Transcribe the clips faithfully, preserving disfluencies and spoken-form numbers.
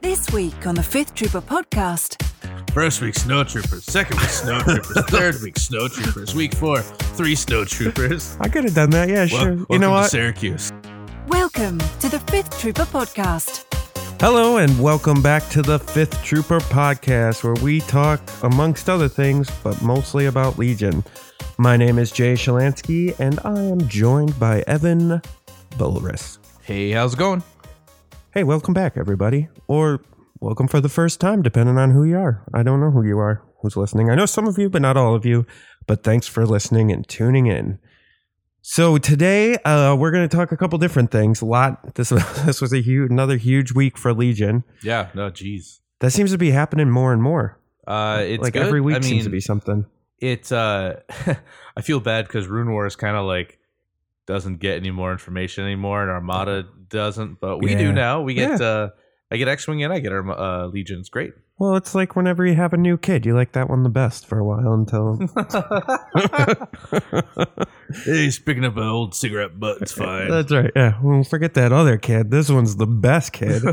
This week on the Fifth Trooper podcast. First week, Snow Troopers. Second week, Snow Troopers. Third week, Snow Troopers. Week four, three Snow Troopers. I could have done that, yeah, sure. Well, you know welcome what? to Syracuse. Welcome to the Fifth Trooper podcast. Hello, and welcome back to the Fifth Trooper podcast, where we talk, amongst other things, but mostly about Legion. My name is Jay Shalansky, and I am joined by Evan Bulris. Hey, how's it going? Hey, welcome back, everybody. Or welcome for the first time, depending on who you are. I don't know who you are, who's listening. I know some of you, but not all of you. But thanks for listening and tuning in. So today, uh, we're going to talk a couple different things. A lot. This, this was a huge, another huge week for Legion. Yeah, no, geez. That seems to be happening more and more. Uh, it's like good. every week I mean, seems to be something. It's, uh, I feel bad because Rune Wars kind of like doesn't get any more information anymore, and Armada doesn't, but we yeah. do now. We get, yeah. uh, I get X-Wing and I get our uh, Legion. It's great. Well, it's like whenever you have a new kid, you like that one the best for a while until... Hey, he's picking up an old cigarette butt. It's fine. That's right. Yeah. Well, forget that other kid. This one's the best kid.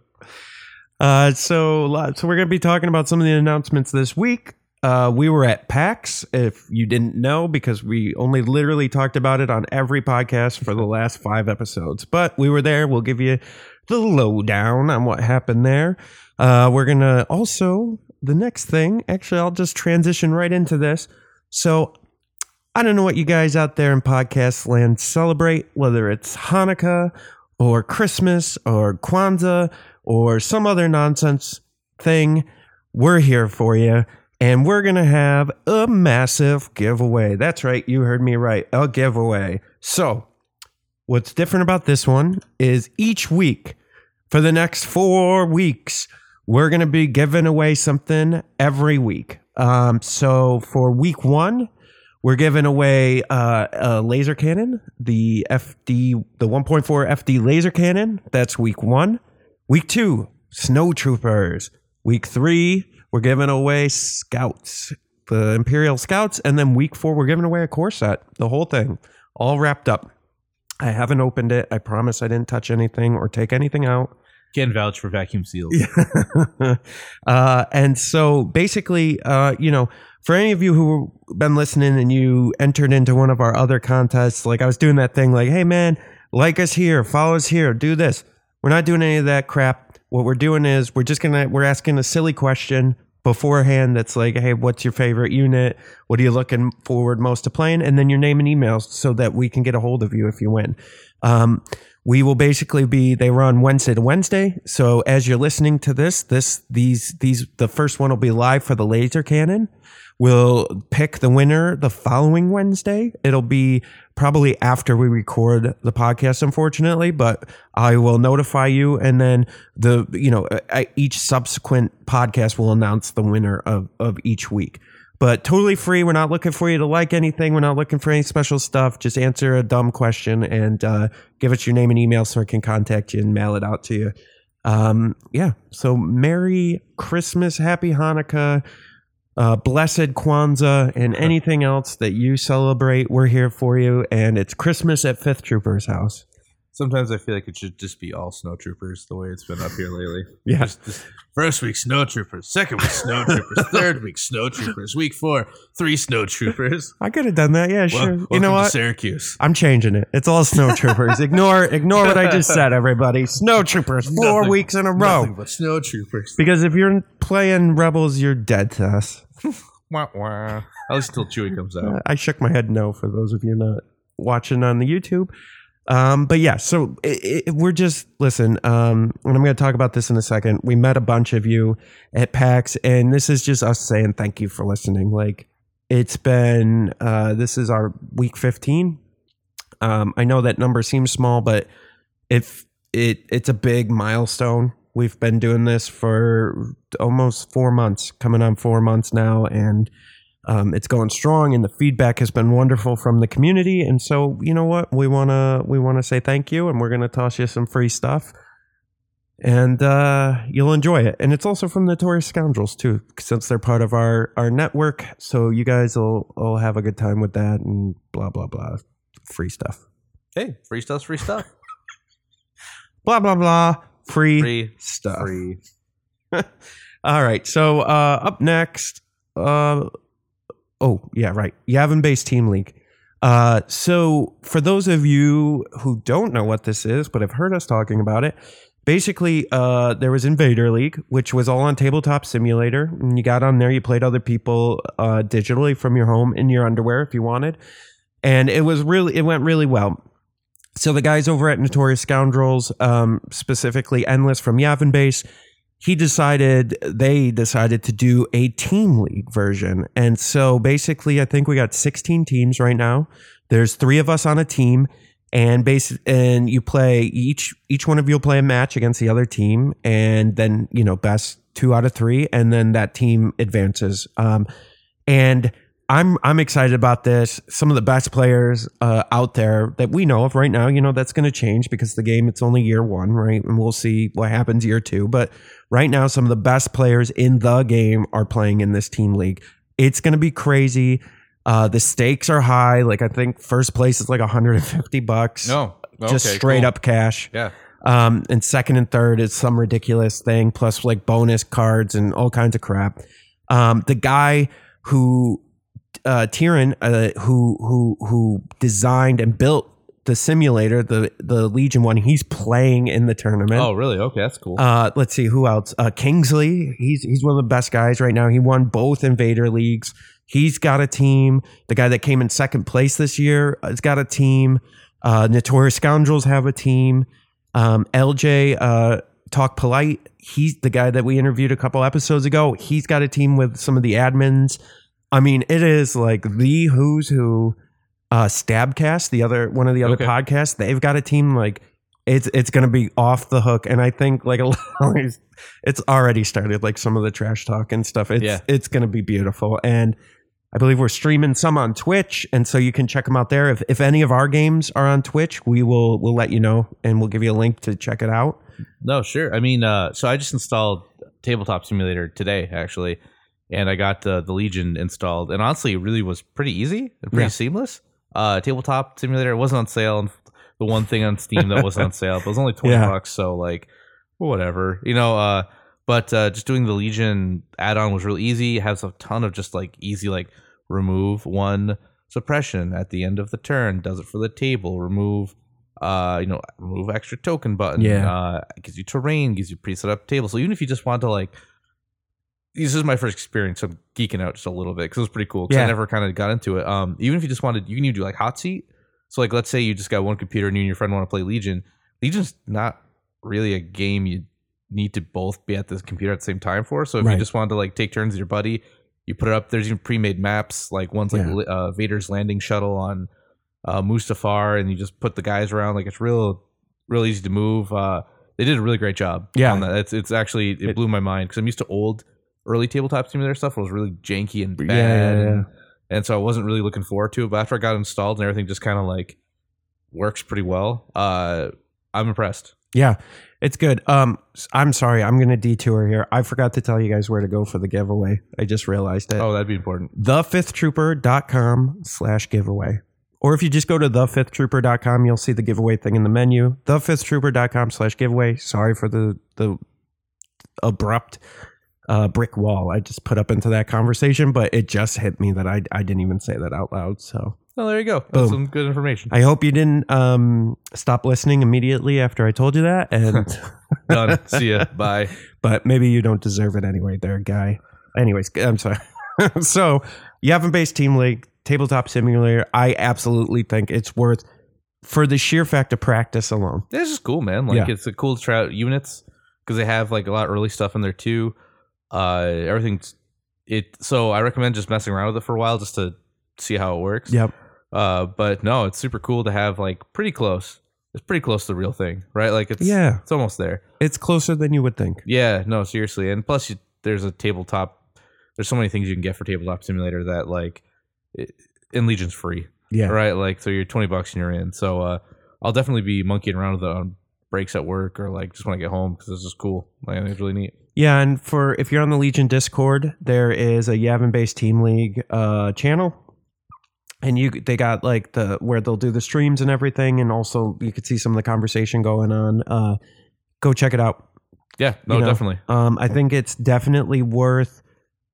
uh, so, so we're going to be talking about some of the announcements this week. Uh, we were at PAX, if you didn't know, because we only literally talked about it on every podcast for the last five episodes. But we were there. We'll give you the lowdown on what happened there. Uh, we're going to also, the next thing, actually, I'll just transition right into this. So I don't know what you guys out there in podcast land celebrate, whether it's Hanukkah or Christmas or Kwanzaa or some other nonsense thing. We're here for you. And we're going to have a massive giveaway. That's right. You heard me right. A giveaway. So what's different about this one is each week for the next four weeks, we're going to be giving away something every week. Um, so for week one, we're giving away uh, a laser cannon, the F D, the one point four F D laser cannon. That's week one. Week two, Snow Troopers. Week three, we're giving away Scouts, the Imperial Scouts. And then week four, we're giving away a core set, the whole thing, all wrapped up. I haven't opened it. I promise I didn't touch anything or take anything out. Can vouch for vacuum seals. uh, and so basically, uh, you know, for any of you who have been listening and you entered into one of our other contests, like I was doing that thing like, hey, man, like us here, follow us here, do this. We're not doing any of that crap. What we're doing is we're just going to, we're asking a silly question beforehand that's like, hey, what's your favorite unit? What are you looking forward most to playing? And then your name and emails so that we can get a hold of you if you win. Um, we will basically be, they run Wednesday to Wednesday. So as you're listening to this, this, these, these, the first one will be live for the laser cannon. We'll pick the winner the following Wednesday. It'll be probably after we record the podcast, unfortunately, but I will notify you. And then the, you know, each subsequent podcast will announce the winner of, of each week. But totally free. We're not looking for you to like anything. We're not looking for any special stuff. Just answer a dumb question and uh, give us your name and email so I can contact you and mail it out to you. Um, yeah. So Merry Christmas, Happy Hanukkah, uh, Blessed Kwanzaa, and anything else that you celebrate. We're here for you. And it's Christmas at Fifth Trooper's house. Sometimes I feel like it should just be all Snow Troopers the way it's been up here lately. Yeah. Just, just first week, Snow Troopers. Second week, Snow Troopers. Third week, Snow Troopers. Week four, three Snow Troopers. I could have done that. Yeah, sure. Well, you know welcome what? to Syracuse. I'm changing it. It's all Snow Troopers. ignore ignore what I just said, everybody. Snow Troopers, four Nothing- weeks in a row. Nothing but Snow Troopers. Because if you're playing Rebels, you're dead to us. Wah, wah. At least until Chewie comes out. Uh, I shook my head no for those of you not watching on the YouTube. Um, but yeah, so it, it, we're just, listen, um, and I'm going to talk about this in a second. We met a bunch of you at PAX, and this is just us saying thank you for listening. Like, it's been, uh, this is our week fifteen. Um, I know that number seems small, but if it, it's a big milestone. We've been doing this for almost four months, coming on four months now, and Um, it's going strong, and the feedback has been wonderful from the community. And so, you know what? We want to we want to say thank you, and we're going to toss you some free stuff. And uh, you'll enjoy it. And it's also from Notorious Scoundrels, too, since they're part of our, our network. So you guys will, will have a good time with that and blah, blah, blah. Free stuff. Hey, free stuff's free stuff. Blah, blah, blah. Free, Free stuff. Free All right. So uh, up next. Uh, oh, yeah, right. Yavin Base Team League. Uh, so for those of you who don't know what this is, but have heard us talking about it, basically uh, there was Invader League, which was all on Tabletop Simulator. And you got on there, you played other people uh, digitally from your home in your underwear if you wanted. And it was really, it went really well. So the guys over at Notorious Scoundrels, um, specifically Endless from Yavin Base, he decided, they decided to do a team league version. And so basically, I think we got sixteen teams right now. There's three of us on a team, and base, and you play each, each one of you will play a match against the other team. And then, you know, best two out of three. And then that team advances. Um, and I'm, I'm excited about this. Some of the best players uh, out there that we know of right now, you know, that's going to change because the game, it's only year one, right? And we'll see what happens year two. But right now, some of the best players in the game are playing in this team league. It's going to be crazy. Uh, the stakes are high. Like I think first place is like one hundred fifty bucks. No, okay, just straight cool. up cash. Yeah. Um, and second and third is some ridiculous thing, plus like bonus cards and all kinds of crap. Um, the guy who uh, Tyrion, uh, who who who designed and built the simulator, the the Legion one, he's playing in the tournament. Oh, really? Okay, that's cool. Uh, let's see who else. Uh, Kingsley, he's he's one of the best guys right now. He won both Invader Leagues. He's got a team. The guy that came in second place this year has got a team. Uh, Notorious Scoundrels have a team. Um, L J uh, Talk Polite, he's the guy that we interviewed a couple episodes ago. He's got a team with some of the admins. I mean, it is like the who's who. Uh, Stabcast, the other one of the other Okay. podcasts, they've got a team like it's it's going to be off the hook, and I think like a lot of, it's already started. Like some of the trash talk and stuff. It's Yeah. it's going to be beautiful, and I believe we're streaming some on Twitch, and so you can check them out there. If if any of our games are on Twitch, we will we'll let you know, and we'll give you a link to check it out. No, sure. I mean, uh, so I just installed Tabletop Simulator today, actually, and I got the the Legion installed, and honestly, it really was pretty easy and pretty Yeah. seamless. Uh, Tabletop Simulator wasn't on sale, and the one thing on Steam that was on sale, but it was only twenty Yeah. bucks, so like, whatever, you know. Uh, but uh, just doing the Legion add-on was real easy. It has a ton of just like easy, like remove one suppression at the end of the turn, does it for the table. Remove, uh, you know, remove extra token button. Yeah. uh, gives you terrain, gives you preset up table. So even if you just want to like. This is my first experience, so I'm geeking out just a little bit because it was pretty cool. Because Yeah. I never kind of got into it. Um, even if you just wanted, you can even do like hot seat. So like, let's say you just got one computer and you and your friend want to play Legion. Legion's not really a game you need to both be at the computer at the same time for. So if Right. you just wanted to like take turns with your buddy, you put it up. There's even pre-made maps. Like one's like Yeah. uh, Vader's landing shuttle on uh, Mustafar, and you just put the guys around. Like it's real, real easy to move. Uh, they did a really great job. Yeah. on that. It's it's actually it, It- blew my mind because I'm used to old. Early Tabletop Simulator stuff was really janky and bad, Yeah, yeah, yeah. And, and so I wasn't really looking forward to it. But after I got installed and everything just kind of like works pretty well, uh, I'm impressed. Yeah, it's good. Um, I'm sorry, I'm going to detour here. I forgot to tell you guys where to go for the giveaway. I just realized it. Oh, that'd be important. the fifth trooper dot com slash giveaway. Or if you just go to the fifth trooper dot com, you'll see the giveaway thing in the menu. the fifth trooper dot com slash giveaway. Sorry for the the abrupt uh, brick wall I just put up into that conversation, but it just hit me that I, I didn't even say that out loud. So Oh, there you go. That's Boom. some good information. I hope you didn't um, stop listening immediately after I told you that. And Done. See ya. Bye. but maybe you don't deserve it anyway, there, guy. Anyways, I'm sorry. So, Yavin Base Team League, Tabletop Simulator. I absolutely think it's worth for the sheer fact of practice alone. This is cool, man. Like Yeah. it's a cool to try out units because they have like a lot of early stuff in there too. Uh, everything's it. So I recommend just messing around with it for a while just to see how it works. Yep. Uh, but no, it's super cool to have like pretty close. It's pretty close to the real thing, right? Like it's Yeah. it's almost there. It's closer than you would think. Yeah, no, seriously. And plus, you, there's a tabletop. There's so many things you can get for Tabletop Simulator that like, it, and Legion's free, Yeah. right? Like, so you're twenty bucks and you're in. So uh, I'll definitely be monkeying around with it on breaks at work or like just when I get home because this is cool. Like, I think it's really neat. Yeah, and for if you're on the Legion Discord, there is a Yavin Base Team League uh, channel, and you they got like the where they'll do the streams and everything, and also you could see some of the conversation going on. Uh, go check it out. Yeah, no, You know? definitely. Um, I think it's definitely worth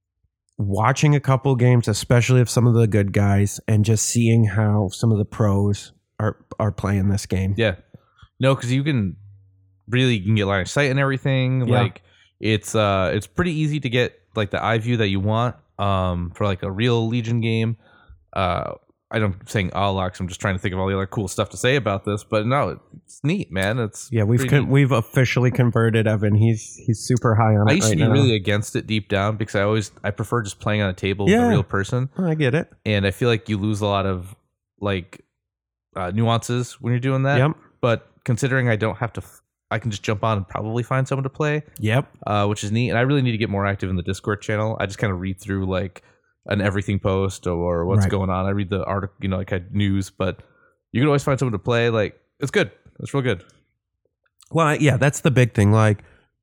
watching a couple games, especially of some of the good guys, and just seeing how some of the pros are are playing this game. Yeah. No, because you can really you can get line of sight and everything. Yeah. Like it's uh it's pretty easy to get like the eye view that you want um for like a real Legion game. Uh I don't I'm saying all locks, I'm just trying to think of all the other cool stuff to say about this, but no, it's neat, man. It's Yeah, we've pretty con- neat. we've officially converted Evan. He's he's super high on it I used right to be now. really against it deep down because I always I prefer just playing on a table Yeah. with a real person. I get it. And I feel like you lose a lot of like uh, nuances when you're doing that. Yep. But considering I don't have to, f- I can just jump on and probably find someone to play, Yep. uh, which is neat. And I really need to get more active in the Discord channel. I just kind of read through like an everything post or what's Right. going on. I read the article, you know, like I news, but you can always find someone to play. Like it's good. It's real good. Well, yeah, that's the big thing. Like,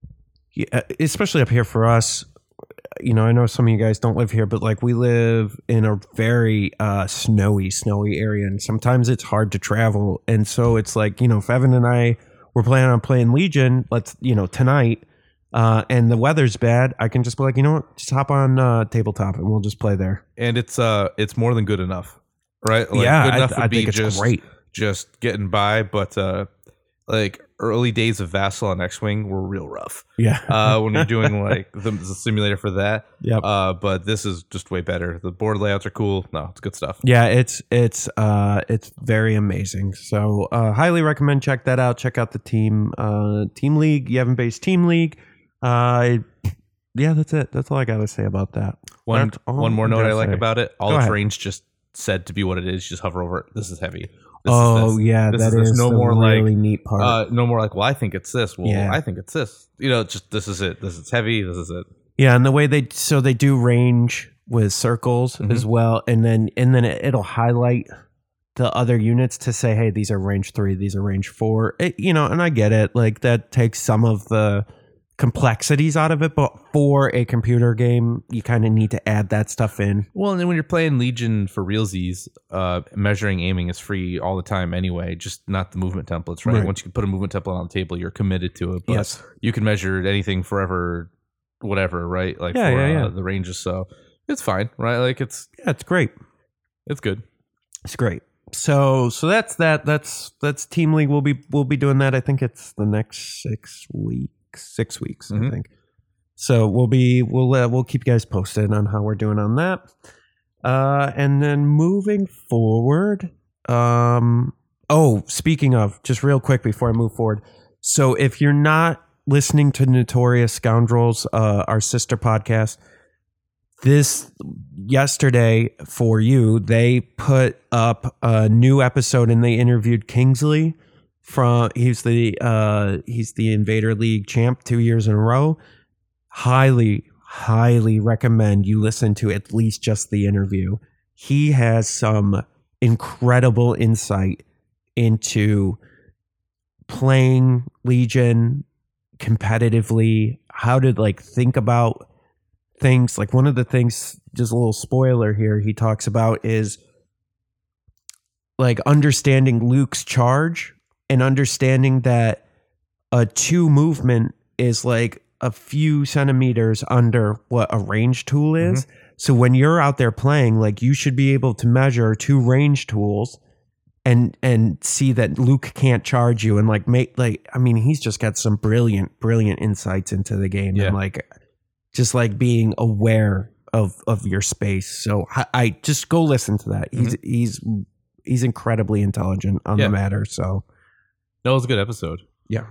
yeah, especially up here for us, you know, I know some of you guys don't live here, but like we live in a very uh, snowy, snowy area, and sometimes it's hard to travel. And so it's like, you know, if Evan and I were planning on playing Legion, let's, you know, tonight, uh, and the weather's bad, I can just be like, you know what, just hop on uh, tabletop and we'll just play there. And it's uh, it's more than good enough, right? Like, yeah, good enough I, would I be think it's just great. just getting by, but uh, like early days of Vassal and X-Wing were real rough. Yeah. uh, when you're doing like the, the simulator for that. Yep. Uh, but this is just way better. The board layouts are cool. No, it's good stuff. Yeah, it's it's uh it's very amazing. So uh highly recommend check that out. Check out the team uh team league, Yevon based team league. Uh yeah, that's it. That's all I gotta say about that. One That's all one more I note gotta I like say. about it. All Go the ahead. terrain's just said to be what it is. You just hover over it. This is heavy. This Oh is this. yeah, This that is this. is No the more really like, neat part. Uh, no more like, well, I think it's this. Well, Yeah. I think it's this. You know, just this is it. This is heavy. This is it. Yeah, and the way they so they do range with circles Mhm. as well, and then and then it, it'll highlight the other units to say, hey, these are range three, these are range four. It, you know, and I get it. Like that takes some of the complexities out of it, but for a computer game, you kind of need to add that stuff in. Well, and then when you're playing Legion for realsies, uh, measuring aiming is free all the time anyway, just not the movement templates, right? Right. Once you put a movement template on the table, you're committed to it. But Yes. you can measure anything forever, whatever, right? Like Yeah, for yeah, yeah. Uh, the ranges, so it's fine, right? Like it's Yeah, it's great. it's good. It's great. So so that's that. That's that's Team League. We'll be we'll be doing that. I think it's the next six weeks. Six weeks, I Mhm. think. So we'll be we'll uh, we'll keep you guys posted on how we're doing on that. Uh, and then moving forward, um, oh, speaking of, just real quick before I move forward. So if you're not listening to Notorious Scoundrels, uh, our sister podcast, this yesterday for you, they put up a new episode and they interviewed Kingsley from he's the uh he's the Invader League champ two years in a row. Highly, highly recommend you listen to at least just the interview. He has some incredible insight into playing Legion competitively, how to like think about things. Like one of the things, just a little spoiler here, he talks about is like understanding Luke's charge and understanding that a two movement is like a few centimeters under what a range tool is. So when you're out there playing, like you should be able to measure two range tools and and see that Luke can't charge you and like make like I mean he's just got some brilliant brilliant insights into the game Yeah. and like just like being aware of of your space. So I, I just go listen to that. He's he's he's incredibly intelligent on Yeah. the matter. So That was a good episode. yeah.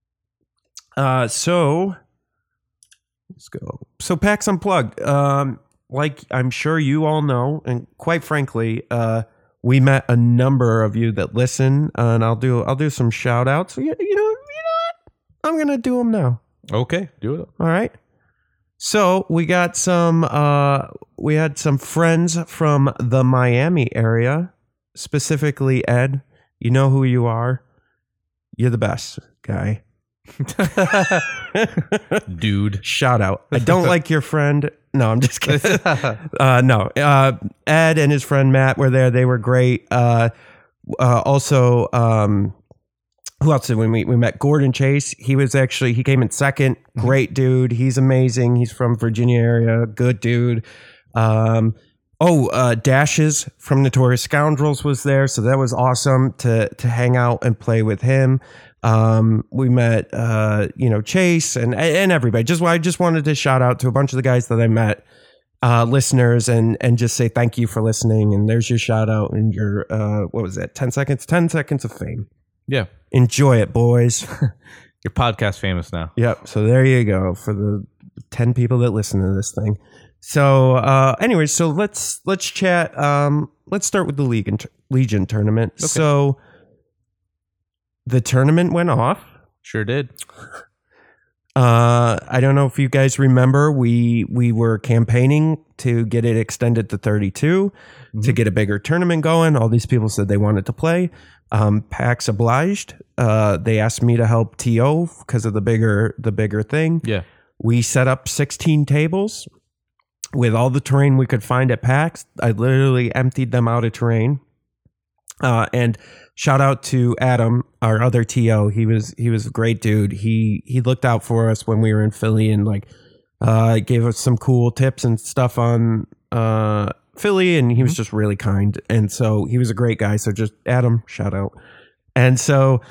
Uh, so let's go. So PAX Unplugged. Um, like I'm sure you all know, and quite frankly, uh, we met a number of you that listen, uh, and I'll do I'll do some shout outs. You, you know, you know what? I'm gonna do them now. Okay, do it. All right. So we got some. Uh, we had some friends from the Miami area, specifically Ed. You know who you are. You're the best guy. Dude. Shout out. I don't like your friend. No, I'm just kidding. Uh, no. Uh, Ed and his friend Matt were there. They were great. Uh, uh, also, um, who else did we meet? We met Gordon Chase. He was actually, he came in second. Great dude. He's amazing. He's from Virginia area. Good dude. Um, oh, uh, Dashes from Notorious Scoundrels was there. So that was awesome to, to hang out and play with him. Um, we met, uh, you know, Chase and, and everybody. Just, I just wanted to shout out to a bunch of the guys that I met, uh, listeners and, and just say thank you for listening. And there's your shout out and your, uh, what was that? ten seconds, ten seconds of fame. Yeah. Enjoy it, boys. You're podcast famous now. Yep. So there you go for the ten people that listen to this thing. So, uh, anyway, so let's let's chat. Um, let's start with the Legion Legion tournament. Okay. So the tournament went off. Sure did. Uh, I don't know if you guys remember, we we were campaigning to get it extended to thirty-two, mm-hmm. to get a bigger tournament going. All these people said they wanted to play. Um, PAX obliged. Uh, they asked me to help T O because of the bigger the bigger thing. Yeah, we set up sixteen tables with all the terrain we could find at PAX. I literally emptied them out of terrain. Uh, and shout out to Adam, our other T O. He was he was a great dude. He he looked out for us when we were in Philly and like uh, gave us some cool tips and stuff on uh, Philly. And he was just really kind. And so he was a great guy. So just Adam, shout out. And so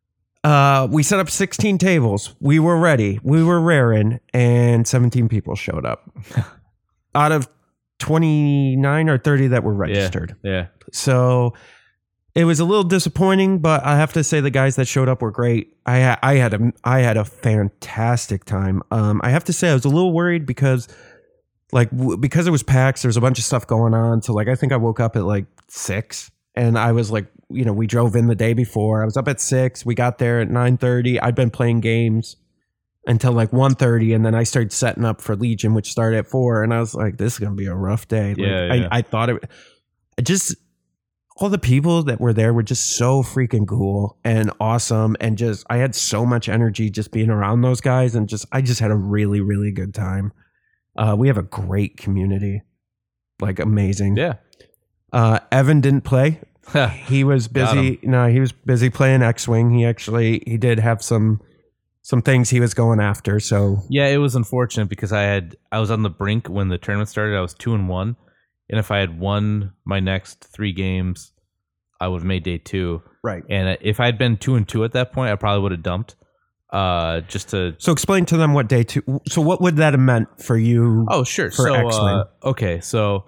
uh, we set up sixteen tables. We were ready. We were raring, and seventeen people showed up out of twenty-nine or thirty that were registered. Yeah. yeah. So it was a little disappointing, but I have to say the guys that showed up were great. I ha- I had a I had a fantastic time. Um, I have to say I was a little worried because, like, w- because it was PAX, there's a bunch of stuff going on. So, like, I think I woke up at like six, and I was like, you know, we drove in the day before. I was up at six. We got there at nine thirty. I'd been playing games until like one thirty, and then I started setting up for Legion, which started at four. And I was like, this is gonna be a rough day. Like, yeah, yeah. I, I thought it. I just. All the people that were there were just so freaking cool and awesome. And just, I had so much energy just being around those guys. And just, I just had a really, really good time. Uh, we have a great community. Like amazing. Yeah. Uh, Evan didn't play. He was busy. No, he was busy playing X-Wing. He actually, he did have some, some things he was going after. So yeah, it was unfortunate because I had, I was on the brink when the tournament started. I was two and one. And if I had won my next three games, I would have made day two. Right. And if I had been two and two at that point, I probably would have dumped. Uh, just to. So explain to them what day two. So what would that have meant for you? Oh, sure. For so, X-Wing? Uh, okay. So,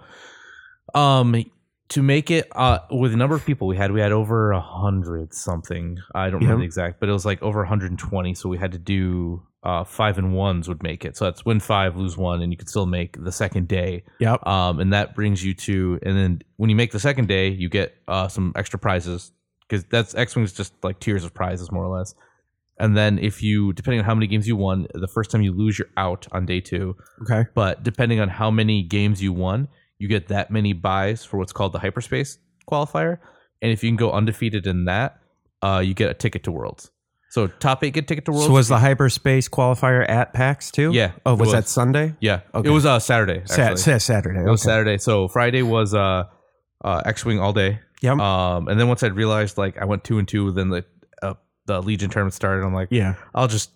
um, to make it uh with the number of people we had, we had over a hundred something. I don't Yeah. remember the exact, but it was like over one hundred twenty. So we had to do. Uh, five and ones would make it. So that's win five, lose one, and you could still make the second day. Yep. Um, and that brings you to, and then when you make the second day, you get uh, some extra prizes because that's X-Wing is just like tiers of prizes more or less. And then if you, depending on how many games you won, the first time you lose, you're out on day two. Okay. But depending on how many games you won, you get that many buys for what's called the hyperspace qualifier. And if you can go undefeated in that, uh, you get a ticket to Worlds. So top eight get a ticket to Worlds. So was the hyperspace qualifier at PAX too? Yeah. Oh, was, was. that Sunday? Yeah. Okay. It was uh, Saturday. Sa- sa- Saturday. It was okay. Saturday. So Friday was uh, uh, X-Wing all day. Yep. Um, and then once I realized like I went two and two, then the uh, the Legion tournament started. I'm like, yeah, I'll just.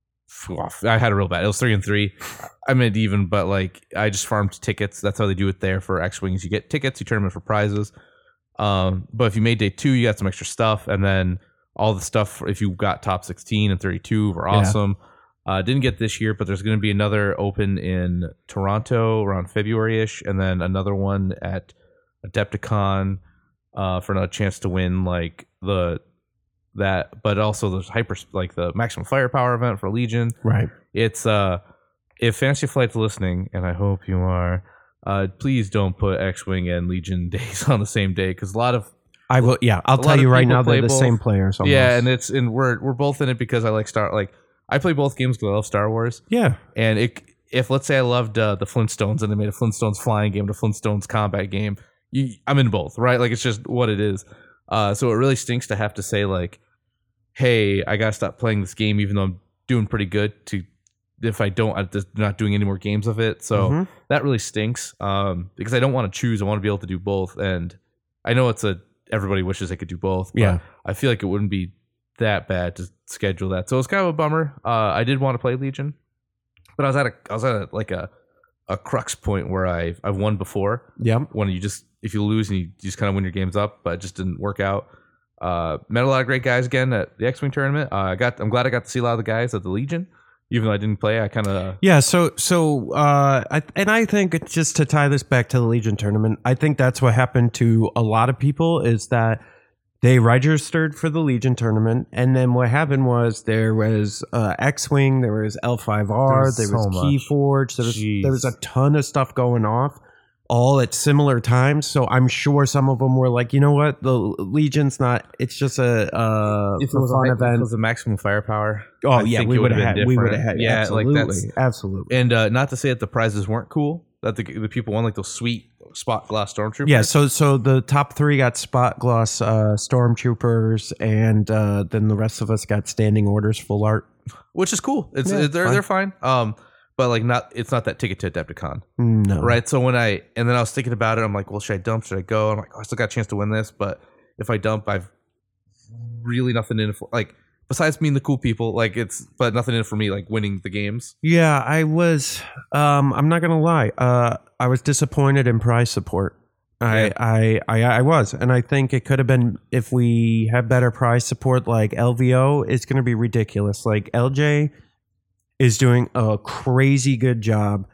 I had a real bad. It was three and three. I meant even, but like I just farmed tickets. That's how they do it there for X-Wings. You get tickets, you turn them in for prizes. Um, but if you made day two, you got some extra stuff, and then. All the stuff, if you got top sixteen and thirty-two, were awesome. Yeah. Uh, didn't get this year, but there's going to be another open in Toronto around February-ish, and then another one at Adepticon uh, for another chance to win like the that. But also there's hyper like the maximum firepower event for Legion. Right. It's uh, if Fantasy Flight's listening, and I hope you are, uh, please don't put X-Wing and Legion days on the same day because a lot of I will. Yeah, I'll a tell lot you of right people now they're play the both. same players. Almost. Yeah, and it's and we're we're both in it because I like Star like I play both games because I love Star Wars. Yeah, and it if let's say I loved uh, the Flintstones and they made a Flintstones flying game, and a Flintstones combat game, you, I'm in both, right? Like it's just what it is. Uh, so it really stinks to have to say like, hey, I gotta stop playing this game even though I'm doing pretty good. To if I don't, I'm just not doing any more games of it. So Mhm. that really stinks um, because I don't want to choose. I want to be able to do both, and I know it's a. Everybody wishes they could do both. But Yeah. I feel like it wouldn't be that bad to schedule that. So it was kind of a bummer. Uh, I did want to play Legion, but I was at a I was at a, like a a crux point where I I've won before. Yep. When you just if you lose and you just kind of win your games up, but it just didn't work out. Uh, met a lot of great guys again at the X-Wing tournament. Uh, I got I'm glad I got to see a lot of the guys at the Legion. Even though I didn't play, I kind of Yeah, so so uh, I, and I think just to tie this back to the Legion tournament, I think that's what happened to a lot of people is that they registered for the Legion tournament, and then what happened was there was uh, X-Wing, there was L five R, there was, There was so Keyforge, there was Jeez. there was a ton of stuff going off, all at similar times. So I'm sure some of them were like, you know what, the Legion's not. It's just a, uh, if it a was fun a, event. If it was a maximum firepower. Oh I yeah, think we it would have been had. We would have different. had. Yeah, absolutely, like that's absolutely. and uh, not to say that the prizes weren't cool. That the, the people won like those sweet spot gloss stormtroopers. Yeah, so so the top three got spot gloss uh, stormtroopers, and uh, then the rest of us got standing orders full art. which is cool. It's Yeah, they're fine. they're fine. Um, but like not it's not that ticket to Adepticon, No, right? So when I and then I was thinking about it, I'm like, well, should I dump? Should I go? I'm like, oh, I still got a chance to win this, but if I dump, I've really nothing in it for like besides meeting the cool people. Like it's but nothing in it for me like winning the games. Yeah, I was. Um, I'm not gonna lie. Uh, I was disappointed in prize support. I, Yeah. I, I, I was, and I think it could have been if we had better prize support. Like L V O is going to be ridiculous. Like L J is doing a crazy good job.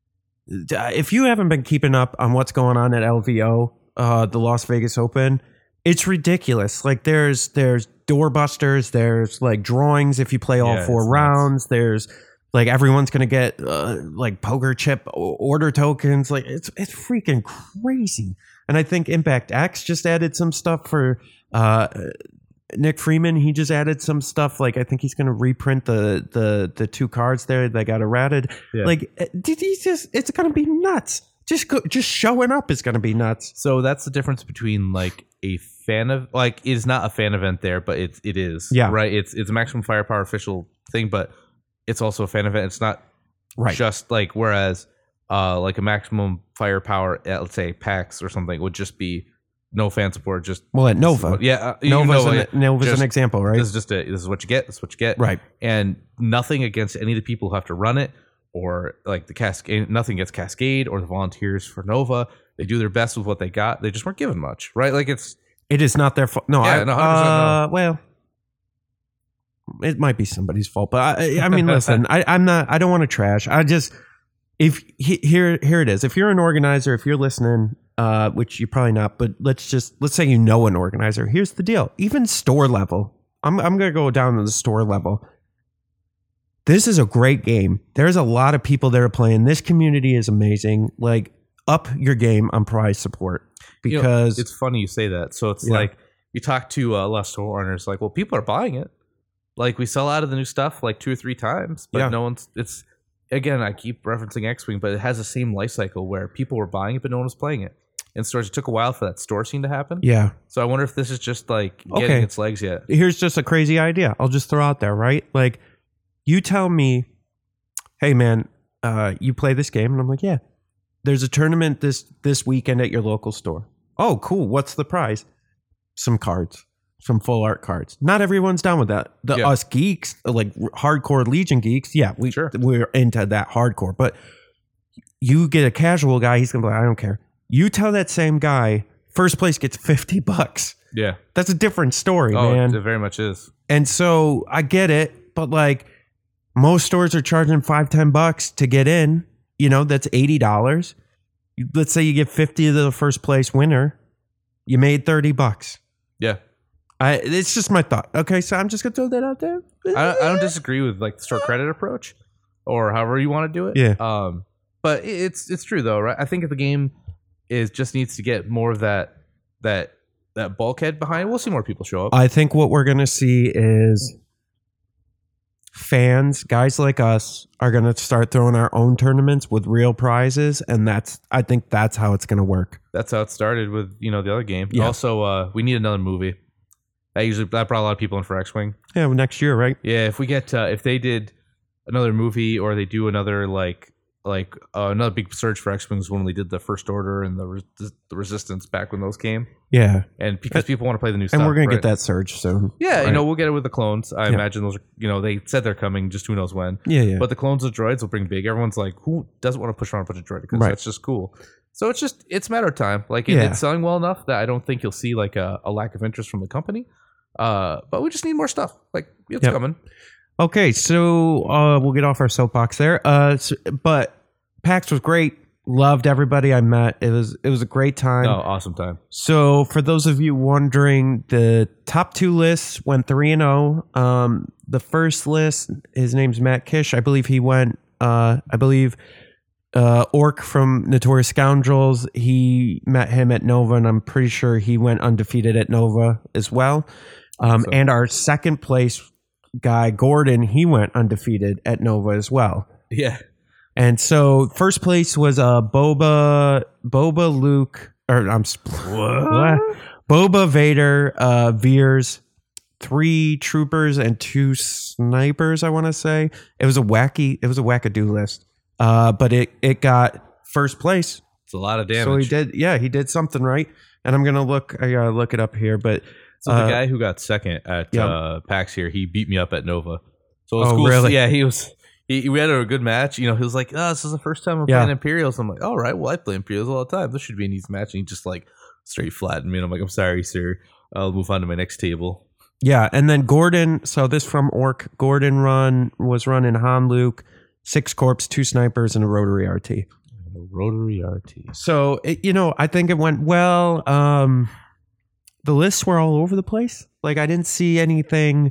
If you haven't been keeping up on what's going on at L V O, uh, the Las Vegas Open, it's ridiculous. Like there's there's doorbusters, there's like drawings if you play all Yeah, four it's nuts. rounds. There's like everyone's gonna get uh, like poker chip o- order tokens. Like it's it's freaking crazy. And I think Impact X just added some stuff for uh, Nick Freeman. He just added some stuff. Like I think he's gonna reprint the the the two cards there that got errated. Yeah. Like uh, did he just? It's gonna be nuts. Just go, just showing up is gonna be nuts. So that's the difference between like a fan of like it's not a fan event there, but it it is. Yeah. Right. It's it's a maximum firepower official thing, but it's also a fan event. It's not Right. just like whereas uh like a maximum firepower at let's say PAX or something would just be no fan support, just Well, at Nova, yeah, uh, you Nova's, know, an, it- Nova's just- an example, right? This is just a, this is what you get. This is what you get. Right. And nothing against any of the people who have to run it or like the Cascade. Nothing against Cascade or the volunteers for Nova. They do their best with what they got. They just weren't given much, right? Like it's It is not their fault. No, Yeah, I, no, one hundred percent uh, well, it might be somebody's fault, but I, I mean, listen, I, I'm not. I don't want to trash. I just if he, here here it is. If you're an organizer, if you're listening, uh, which you're probably not, but let's just let's say you know an organizer. Here's the deal. Even store level, I'm I'm gonna go down to the store level. This is a great game. There's a lot of people that are playing. This community is amazing. Like, up your game on prize support you know, because it's funny you say that. So it's Yeah. like you talk to uh, a lot of store owners, like, well, people are buying it. Like we sell out of the new stuff like two or three times, but Yeah. no one's. It's again, I keep referencing X-Wing, but it has the same life cycle where people were buying it, but no one was playing it. And stores, it took a while for that store scene to happen. yeah. So I wonder if this is just like getting Okay. its legs yet. Here's just a crazy idea. I'll just throw out there, right? Like, you tell me, hey man, uh, you play this game, and I'm like, yeah. There's a tournament this this weekend at your local store. Oh, cool. What's the prize? Some cards, some full art cards. Not everyone's down with that. The Yeah. us geeks, like hardcore Legion geeks, yeah, we Sure. we're into that hardcore. But you get a casual guy, he's gonna be like, I don't care. You tell that same guy, first place gets fifty bucks. Yeah. That's a different story, Oh, man. it very much is. And so I get it, but like most stores are charging five, ten bucks to get in. You know, that's eighty dollars. Let's say you get fifty to the first place winner. You made thirty bucks. Yeah. I it's just my thought. Okay, so I'm just gonna throw that out there. I, I don't disagree with like the store credit approach or however you want to do it. Yeah. Um, but it- it's it's true though, right? I think if the game is just needs to get more of that that that bulkhead behind it, we'll see more people show up. I think what we're gonna see is fans, guys like us, are gonna start throwing our own tournaments with real prizes, and that's I think that's how it's gonna work. That's how it started with you know the other game. Yeah. Also, uh, we need another movie. That usually that brought a lot of people in for X-Wing. Yeah, well, next year, right? Yeah, if we get uh, if they did another movie or they do another like like uh, another big surge for X-Wings when we did the First Order and the, Res- the Resistance back when those came. Yeah. And because But- people want to play the new stuff. And we're going right? to get that surge soon. Yeah, you right? know, we'll get it with the clones. I Yeah. imagine those are, you know, they said they're coming, just who knows when. Yeah, yeah. But the clones of droids will bring big. Everyone's like, who doesn't want to push around a bunch of droids? Because Right. that's just cool. So it's just, it's a matter of time. Like, it, Yeah. it's selling well enough that I don't think you'll see like a, a lack of interest from the company. Uh, but we just need more stuff. Like, it's Yep. coming. Okay, so uh, we'll get off our soapbox there. Uh, so, but PAX was great. Loved everybody I met. It was it was a great time. No, awesome time. So for those of you wondering, the top two lists went three and zero. Um, the first list, his name's Matt Kish. I believe he went. Uh, I believe uh, Orc from Notorious Scoundrels. He met him at Nova, and I'm pretty sure he went undefeated at Nova as well. Um, So- and our second place guy, Gordon, he went undefeated at Nova as well. Yeah. And so first place was uh Boba Boba Luke or I'm sp- what? Boba Vader, uh Veers, three troopers and two snipers, I want to say. It was a wacky it was a wackadoo list. Uh but it it got first place. It's a lot of damage. So he did yeah, he did something right. And I'm going to look I got to look it up here, but So uh, the guy who got second at yeah. uh, PAX here, he beat me up at Nova. So it was Oh, cool. really? Yeah, he was. He, we had a good match. You know, he was like, "Oh, this is the first time I'm Yeah. playing Imperials." I'm like, "All right, well, I play Imperials all the time. This should be an easy match." And he just like straight flattened me. And I'm like, "I'm sorry, sir. I'll move on to my next table." yeah, and then Gordon, so this from Orc, Gordon run was running Han Luke, six corps, two snipers, and a rotary R T. Rotary R T. So, it, you know, I think it went well. Um, the lists were all over the place. Like, I didn't see anything.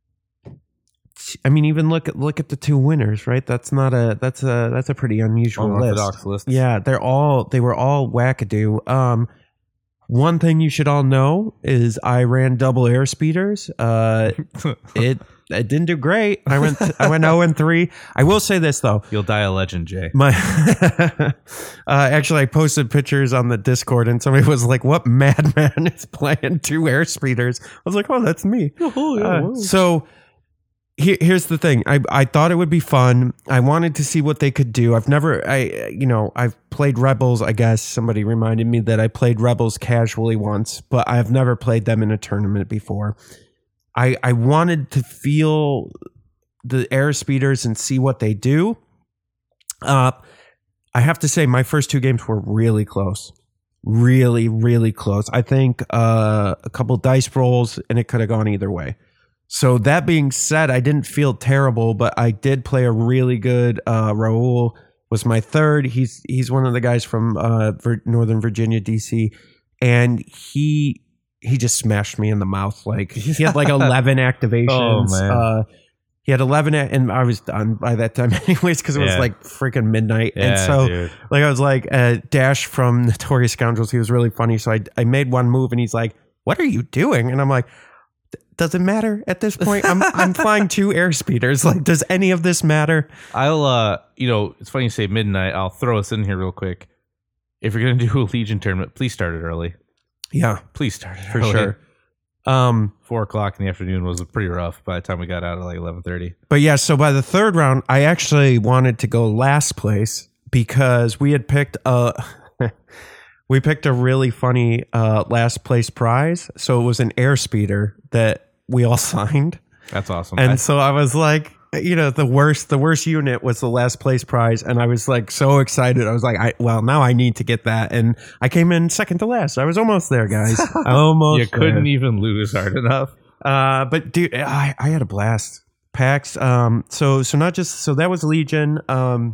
I mean, even look at look at the two winners, right? That's not a that's a that's a pretty unusual list. Unorthodox list. Yeah, they're all they were all wackadoo. Um, one thing you should all know is I ran double air speeders. Uh, it it didn't do great. I went I went zero and three. I will say this though. You'll die a legend, Jay. My uh, actually, I posted pictures on the Discord, and somebody was like, "What madman is playing two air speeders?" I was like, "Oh, that's me." Oh, Uh, so here, here's the thing. I I thought it would be fun. I wanted to see what they could do. I've never, I you know, I've played Rebels. I guess somebody reminded me that I played Rebels casually once, but I've never played them in a tournament before. I I wanted to feel the air speeders and see what they do. Uh, I have to say, my first two games were really close. Really, really close. I think uh, a couple dice rolls and it could have gone either way. So that being said, I didn't feel terrible, but I did play a really good. Uh, Raul was my third. He's he's one of the guys from uh, Vir- Northern Virginia, D C, and he he just smashed me in the mouth. Like he had like eleven activations. Oh, man. Uh, he had eleven, a- and I was done by that time, anyways, because it was Yeah. like freaking midnight. Yeah, and so, dude. like, I was like, uh, Dash from Notorious Scoundrels. He was really funny. So I I made one move, and he's like, "What are you doing?" And I'm like, doesn't matter at this point. I'm I'm flying two air speeders. Like, does any of this matter? I'll, uh, you know, it's funny you say midnight. I'll throw us in here real quick. If you're going to do a Legion tournament, please start it early. Yeah, Please start it for early. sure. Um, Four o'clock in the afternoon was pretty rough by the time we got out at like eleven thirty. but yeah, so by the third round, I actually wanted to go last place because we had picked a we picked a really funny uh, last place prize. So it was an air speeder that we all signed. That's awesome. And I- so I was like, you know, the worst, the worst unit was the last place prize, and I was like so excited. I was like, I well, now I need to get that, and I came in second to last. I was almost there, guys. Almost. you couldn't there. even lose hard enough. Uh, but dude, I, I had a blast. PAX. Um, so so not just so that was Legion. Um,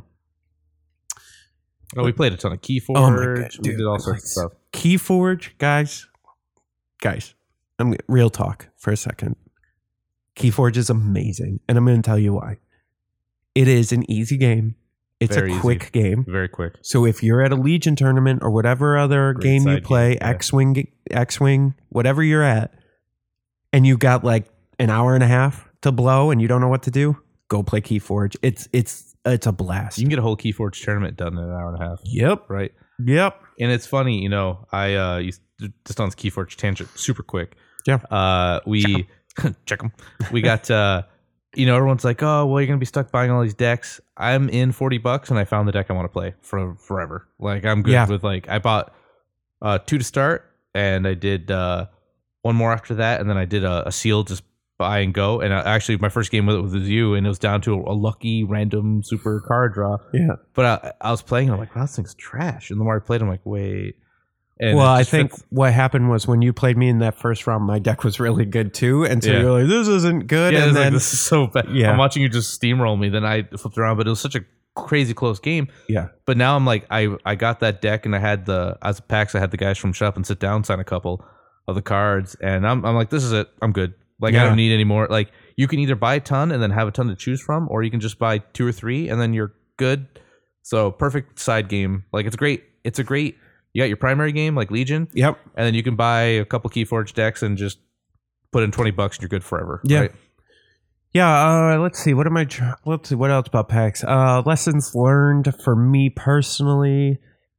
Oh, we played a ton of Keyforge. Oh my God, we dude, did all I sorts of stuff. Keyforge, guys, guys. I'm real talk for a second. Keyforge is amazing, and I'm going to tell you why. It is an easy game. It's Very a easy. quick game. Very quick. So if you're at a Legion tournament or whatever other Great game you side play, game, yeah. X-Wing, X-Wing, whatever you're at, and you got like an hour and a half to blow and you don't know what to do, go play Keyforge. It's it's it's a blast. You can get a whole Keyforge tournament done in an hour and a half. Yep. Right. Yep. And it's funny, you know, I uh used to, just on this Keyforge tangent super quick. Yeah. Uh we check them. We got uh you know, everyone's like, oh, well, you're going to be stuck buying all these decks. I'm in forty bucks and I found the deck I want to play for forever. Like, I'm good Yeah. with, like, I bought uh, two to start and I did uh, one more after that. And then I did a, a seal, just buy and go. And I, actually, my first game with it was with you, and it was down to a, a lucky random super card draw. Yeah. But I, I was playing and I'm like, wow, this thing's trash. And the more I played, I'm like, wait. And well, it I just think fits- what happened was when you played me in that first round, my deck was really good too, and so Yeah. you're like, "This isn't good." Yeah, and it's like, then, this is so bad. Yeah. I'm watching you just steamroll me. Then I flipped around, but it was such a crazy close game. yeah, But now I'm like, I I got that deck, and I had the as a PAX, I had the guys from Shut Up and Sit Down sign a couple of the cards, and I'm I'm like, this is it. I'm good. Like, Yeah. I don't need any more. Like, you can either buy a ton and then have a ton to choose from, or you can just buy two or three and then you're good. So perfect side game. Like, it's great. It's a great. You got your primary game like Legion, yep, and then you can buy a couple Keyforge decks and just put in twenty bucks and you're good forever. Yeah. Right? yeah. Uh, let's see. What am I? tr- Let's see. What else about PAX? Uh, lessons learned for me personally.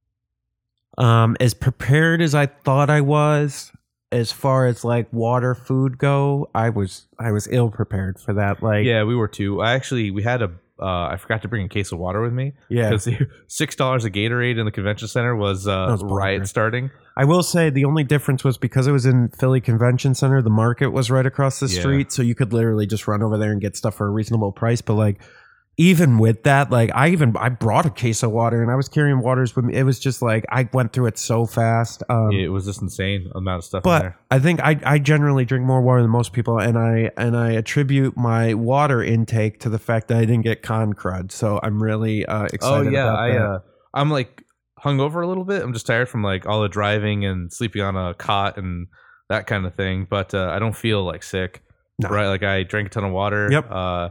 Um, as prepared as I thought I was, as far as like water, food go, I was I was ill prepared for that. Like, Yeah, we were too. I actually we had a. Uh, I forgot to bring a case of water with me. yeah. Because six dollars a Gatorade in the convention center was, uh, That was riot bonkers. starting. I will say the only difference was because it was in Philly Convention Center, the market was right across the Yeah. street, so you could literally just run over there and get stuff for a reasonable price. But like, even with that, like I even I brought a case of water and I was carrying waters with me. It was just like I went through it so fast. Um, It was just insane amount of stuff in but there. I think I, I generally drink more water than most people, and I and I attribute my water intake to the fact that I didn't get con crud. So I'm really uh, Oh excited. yeah, about I that. uh, I'm like hungover a little bit. I'm just tired from like all the driving and sleeping on a cot and that kind of thing. But uh, I don't feel like sick. No. Right? Like, I drank a ton of water. Yep. Uh,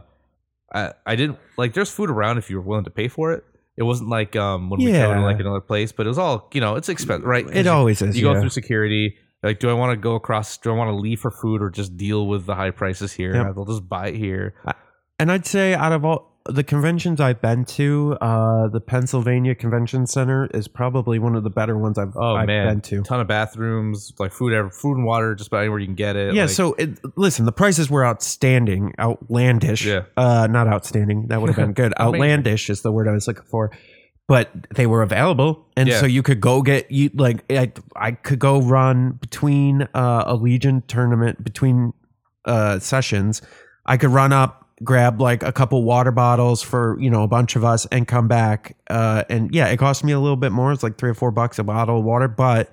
I I didn't like. There's food around if you were willing to pay for it. It wasn't like um when we Yeah. go to like another place, but it was all, you know, it's expensive, right? 'Cause It you- always is. You yeah. go through security. Like, do I want to go across? Do I want to leave for food or just deal with the high prices here? Yep. They'll just buy it here. And I'd say out of all the conventions I've been to, uh, the Pennsylvania Convention Center is probably one of the better ones I've, Oh I've man, been to. ton of bathrooms, like food, ever, food and water, just about anywhere you can get it. Yeah, like, so it, listen, the prices were outstanding, outlandish. Yeah. Uh, not outstanding. That would have been good. Amazing. Outlandish is the word I was looking for. But they were available, and Yeah. so you could go get you like I, I could go run between uh, a Legion tournament between uh, sessions. I could run up, grab like a couple water bottles for you know a bunch of us, and come back. Uh, and yeah, it cost me a little bit more. It's like three or four bucks a bottle of water, but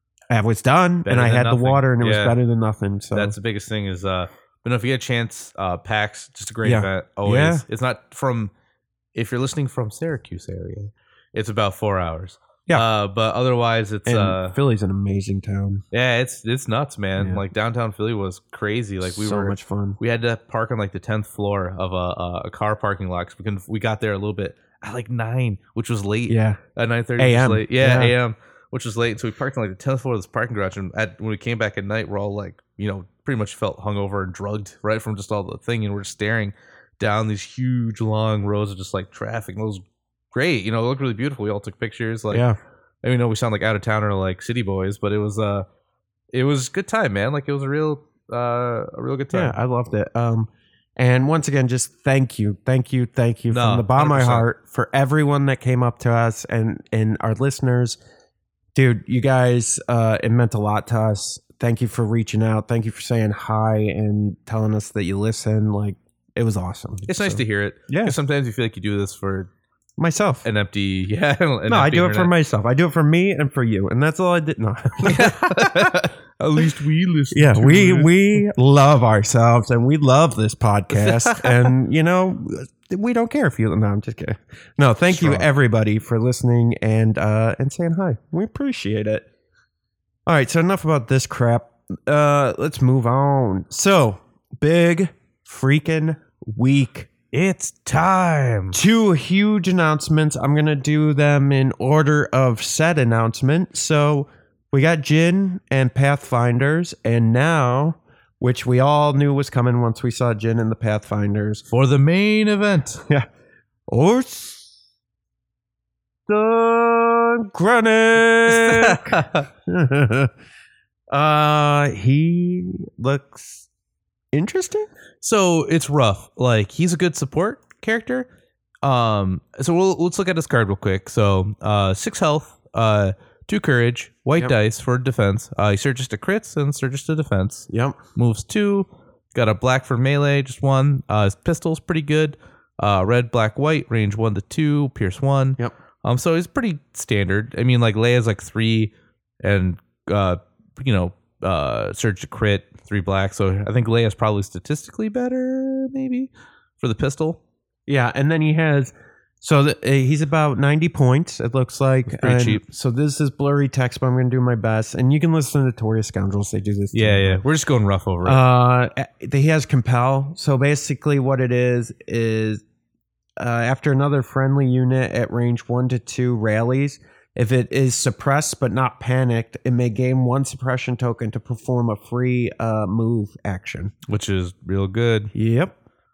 I was done, Better and I than had nothing. the water, and it Yeah. was better than nothing. So that's the biggest thing. Is uh, but no, if you get a chance, uh, PAX, just a great Yeah. event. Always, Yeah. it's not from. If you're listening from Syracuse area, it's about four hours. Yeah. uh, but otherwise, it's and uh, Philly's an amazing town. yeah, it's it's nuts, man. Yeah. Like, downtown Philly was crazy. Like, we so were much fun. we had to park on like the tenth floor of a a, a car parking lot. 'Cause we can we got there a little bit at like nine, which was late. Yeah, At nine thirty, A M. late. Yeah, Yeah. A M, which was late. So we parked on like the tenth floor of this parking garage, and at, when we came back at night, we're all like, you know, pretty much felt hungover and drugged right from just all the thing, and we're just staring down these huge long rows of just like traffic. And it was great. You know, it looked really beautiful. We all took pictures. Like, yeah. I mean, know we sound like out of towner, like city boys, but it was uh, it was a good time, man. Like, it was a real uh, a real good Yeah, time. I loved it. Um, and once again, just thank you, thank you, thank you No, from the bottom of my one hundred percent. heart for everyone that came up to us and and our listeners. Dude, you guys, uh, it meant a lot to us. Thank you for reaching out. Thank you for saying hi and telling us that you listen. Like, it was awesome. It's nice So, to hear it. Yeah. 'Cause sometimes you feel like you do this for myself. an empty, yeah. An no, I empty do it for internet. myself. I do it for me and for you, and that's all I did. No. At least we listen. Yeah, to we it. we love ourselves and we love this podcast, and you know we don't care if you. No, I'm just kidding. No, thank you Strong. everybody for listening and uh and saying hi. We appreciate it. All right, so enough about this crap. Uh, let's move on. So big freaking week. It's time. Two huge announcements. I'm gonna do them in order of said announcement. So we got Jin and Pathfinders, and now, which we all knew was coming once we saw Jin and the Pathfinders. For the main event. Yeah. Orson Krennic. uh, he looks interesting. So it's rough. Like, he's a good support character. Um, so we'll let's look at his card real quick. So, uh, six health, uh, two courage, white Yep. dice for defense. Uh, he surges to crits and surges to defense. Yep. Moves two. Got a black for melee, just one. Uh, his pistol's pretty good. Uh, red, black, white, range one to two, pierce one. Yep. Um, so he's pretty standard. I mean, like Leia's like three, and uh, you know, uh, surge to crit, three black. So I think Leia's probably statistically better, maybe, for the pistol. Yeah, and then he has so the, uh, he's about ninety points. It looks like It's pretty and cheap. So this is blurry text, but I'm going to do my best. And you can listen to Notorious Scoundrels; they do this. Yeah, too. yeah. We're just going rough over it. Uh, he has compel. So basically, what it is is uh, after another friendly unit at range one to two rallies, if it is suppressed but not panicked, it may gain one suppression token to perform a free uh, move action. Which is real good. Yep.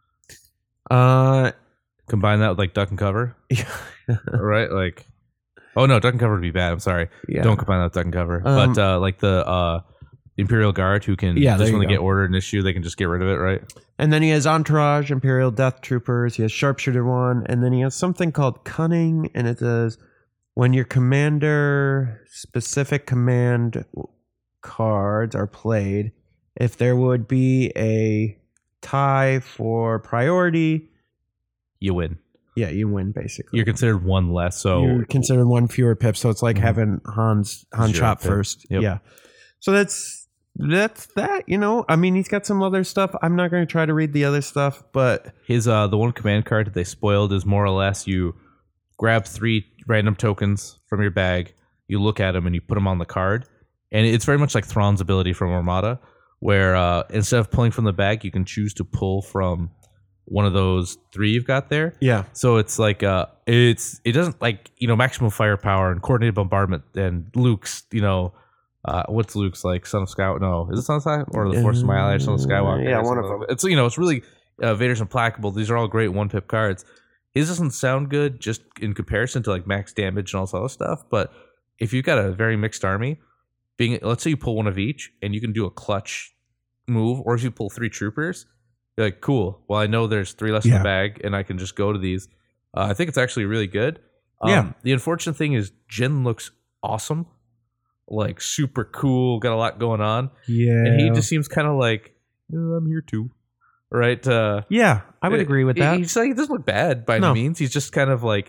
Uh, Combine that with like duck and cover, right? Like, oh no, duck and cover would be bad. I'm sorry. yeah. Don't combine that with duck and cover. Um, but uh, like the uh, Imperial Guard, who can Yeah, there just you when they go. get ordered an issue, they can just get rid of it, right? And then he has Entourage, Imperial Death Troopers. He has Sharpshooter one, and then he has something called Cunning, and it says when your commander specific command cards are played, if there would be a tie for priority, You win. yeah, you win basically. You're considered one less. So You're considered one fewer pip, so it's like Mhm. having Hans Han Zero shot pip. first. Yep. Yeah. So that's that's that, you know. I mean, he's got some other stuff. I'm not going to try to read the other stuff, but his uh, the one command card that they spoiled is more or less you grab three random tokens from your bag, you look at them, and you put them on the card. And it's very much like Thrawn's ability from Armada, where uh, instead of pulling from the bag, you can choose to pull from one of those three you've got there. yeah. So it's like uh, it's it doesn't like you know maximum firepower and coordinated bombardment and Luke's you know uh, what's Luke's like Son of Scout? No, is it Son of Scout or the Force of My Ally or Son of Skywalker? Yeah, or one of something? them. It's you know it's really uh, Vader's Implacable. These are all great one pip cards. His doesn't sound good just in comparison to like max damage and all this other stuff. But if you've got a very mixed army, being let's say you pull one of each and you can do a clutch move, or if you pull three troopers. You're like, cool. Well, I know there's three less in Yeah. the bag, and I can just go to these. Uh, I think it's actually really good. Um, Yeah. The unfortunate thing is Jin looks awesome, like super cool, got a lot going on, Yeah. and he just seems kind of like, "Oh, I'm here too, right? Uh, yeah, I would agree with that. He's like, he doesn't look bad by No. any means. He's just kind of like.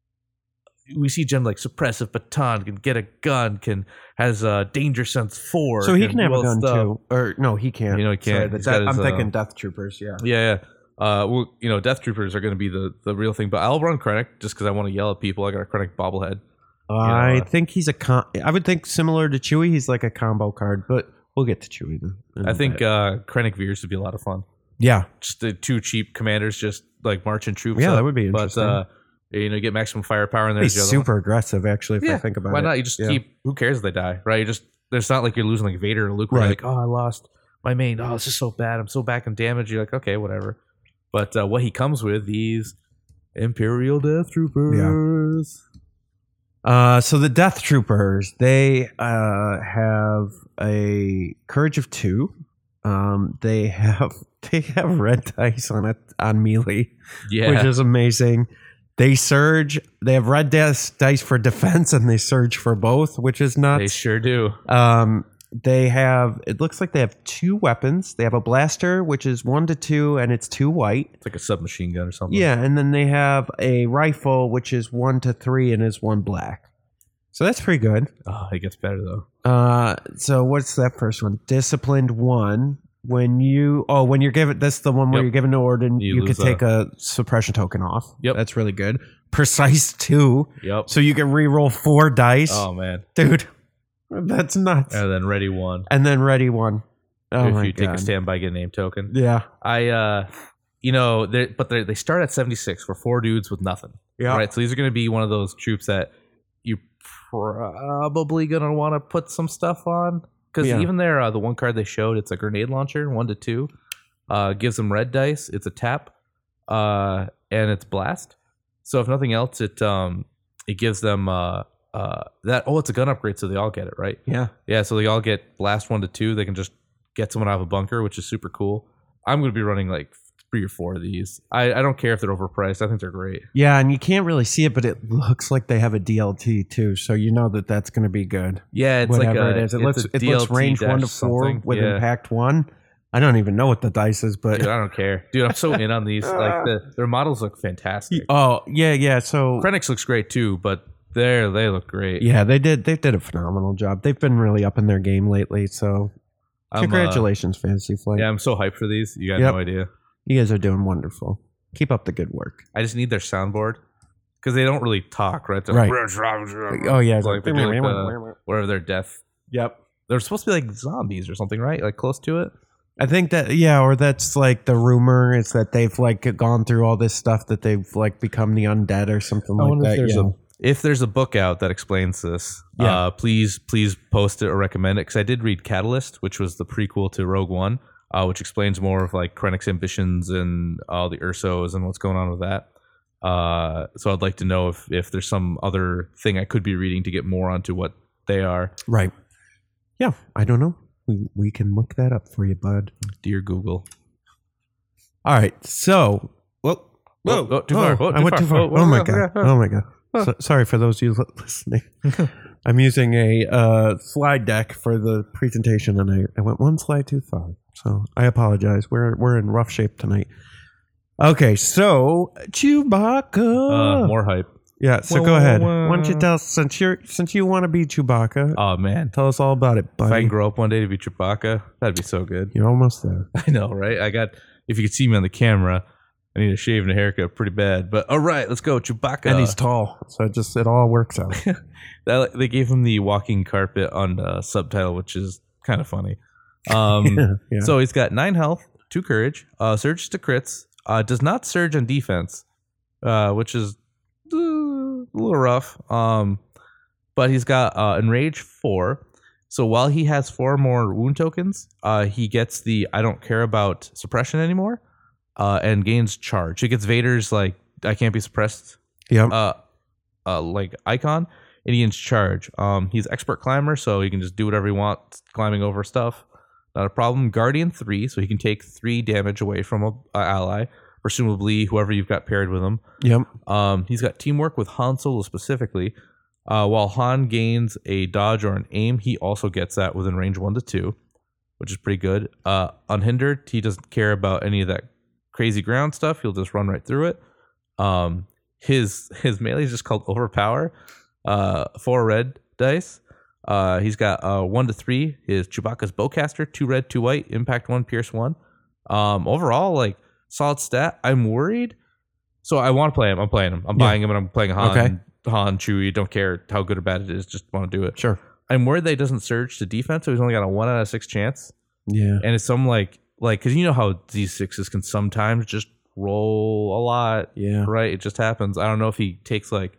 We see Jim like suppressive baton, can get a gun, can has a danger sense four. So he can have do a all gun stuff. too, or no, he can't. You know, he Sorry, can't. the He's Death- got his, I'm thinking uh, Death Troopers. Yeah. Yeah, yeah. Uh, well, you know, Death Troopers are going to be the, the real thing, but I'll run Krennic just because I want to yell at people. I got a Krennic bobblehead. I know, uh, think he's a con. I would think similar to Chewie. He's like a combo card, but we'll get to Chewie then. in I a think bit. uh, Krennic Veers would be a lot of fun. yeah, Just the two cheap commanders just like marching troops. Yeah, up. that would be But interesting. uh, you know, you get maximum firepower, and there's he's the other super aggressive. Actually, if one. I Yeah, think about why it, not? You just Yeah. keep. Who cares if they die, right? You just. There's not like you're losing like Vader or Luke. Where Right. you're like, oh, I lost my main. Oh, this is so bad. I'm so back in damage. You're like, okay, whatever. But uh, what he comes with, these Imperial Death Troopers. Uh, so the Death Troopers, they uh, have a courage of two. Um, they have they have red dice on it on melee, Yeah. which is amazing. They surge. They have red dice dice for defense, and they surge for both, which is nuts. They sure do. Um, they have. It looks like they have two weapons. They have a blaster, which is one to two, and it's two white. It's like a submachine gun or something. Yeah, and then they have a rifle, which is one to three, and is one black. So that's pretty good. Oh, it gets better though. Uh, so what's that first one? Disciplined one. When you oh when you're given that's the one where Yep. you're given an order, and You you, could lose take a suppression token off. Yep. That's really good. Precise two, Yep. so you can re-roll four dice. Oh man. Dude, that's nuts. And then ready one. And then ready one. Oh if my you take god. a standby get name token. Yeah. I uh you know, they but they they start at seventy-six for four dudes with nothing. Yeah. Right. So these are gonna be one of those troops that you probably gonna want to put some stuff on. Because Yeah. even there, uh, the one card they showed, it's a grenade launcher, one to two. Uh, gives them red dice. It's a tap, uh, and it's blast. So if nothing else, it um, it gives them uh, uh, that. Oh, it's a gun upgrade, so they all get it, right? Yeah. Yeah. So they all get blast one to two. They can just get someone out of a bunker, which is super cool. I'm going to be running like three or four of these. I, I don't care if they're overpriced. I think they're great. Yeah, and you can't really see it, but it looks like they have a D L T too, so you know that that's going to be good. Yeah, it's Whatever like a, it is. It it's looks a it looks D L T range one to dash four something. with Yeah. impact one. I don't even know what the dice is, but Dude, I don't care. Dude, I'm so in on these. Like the, their models look fantastic. oh yeah, yeah. So Krennic looks great too, but they're they look great. yeah, they did they did a phenomenal job. They've been really up in their game lately. So I'm, uh, congratulations, Fantasy Flight. yeah, I'm so hyped for these. You got Yep. no idea. You guys are doing wonderful. Keep up the good work. I just need their soundboard because they don't really talk, right? They're Right. like, Oh yeah, it's like they do like the, whatever their death. Yep. They're supposed to be like zombies or something, right? Like close to it. I think that yeah, or that's like the rumor is that they've like gone through all this stuff that they've like become the undead or something I like wonder that. if there's yeah. a if there's a book out that explains this. Yeah. Uh, please please post it or recommend it because I did read Catalyst, which was the prequel to Rogue One, uh, which explains more of like Krennic's ambitions and all the Ursos and what's going on with that. Uh, so I'd like to know if if there's some other thing I could be reading to get more onto what they are. Right. Yeah, I don't know. We we can look that up for you, bud. Dear Google. All right. So, well, Whoa, oh, too far. Oh, I too went far. too far. Oh, Oh, my oh, god. oh, Oh my god. So, sorry for those of you li- listening. I'm using a uh, slide deck for the presentation, and I, I went one slide too far. So I apologize. We're we're in rough shape tonight. Okay, so Chewbacca. Uh, more hype. yeah. So Wah, go wah, ahead. wah. Why don't you tell since you're since you want to be Chewbacca? Oh man, Tell us all about it, if I buddy. can grow up one day to be Chewbacca, that'd be so good. You're almost there. I know, right? I got. If you could see me on the camera, I need a shave and a haircut pretty bad. But all right, let's go, Chewbacca. And he's tall, so it just it all works out. That, they gave him the walking carpet on the subtitle, which is kind of funny. Um, Yeah, yeah. So he's got nine health, two courage, uh, surges to crits, uh, does not surge on defense, uh, which is uh, a little rough. Um, but he's got uh, enrage four. So while he has four more wound tokens, uh, he gets the I don't care about suppression anymore, uh, and gains charge. He gets Vader's like I can't be suppressed Yep. uh, uh, like icon, and he gains charge. Um, he's expert climber, so he can just do whatever he wants, climbing over stuff. Not a problem. Guardian three, so he can take three damage away from a, a ally, presumably whoever you've got paired with him. Yep. Um, he's got teamwork with Han Solo specifically. Uh, while Han gains a dodge or an aim, he also gets that within range one to two, which is pretty good. Uh, unhindered, he doesn't care about any of that crazy ground stuff. He'll just run right through it. Um, his his melee is just called Overpower. Uh, four red dice. Uh, he's got uh, one to three. His Chewbacca's Bowcaster, two red, two white, impact one, pierce one. Um, overall, like solid stat. I'm worried. So I want to play him. I'm playing him. I'm Yeah. buying him, and I'm playing Han. Okay. Han, Chewie. Don't care how good or bad it is. Just want to do it. Sure. I'm worried that he doesn't surge to defense, so he's only got a one out of six chance. Yeah. And it's some like like because you know how Z sixes can sometimes just roll a lot. Yeah. Right. It just happens. I don't know if he takes like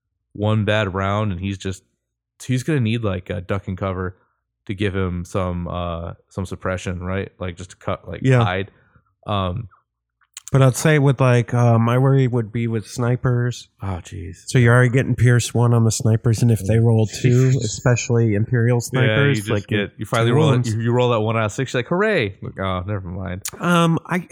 one bad round and he's just he's gonna need like a duck and cover to give him some uh some suppression, right? Like just to cut like Yeah. hide. Um But I'd say with like uh, my worry would be with snipers. oh jeez. So you're already getting pierce one on the snipers, and if they roll two, especially Imperial snipers, Yeah, you just like get you finally two roll it, wounds. you, you roll that one out of six, you're like hooray. Like, oh, never mind. Um, I,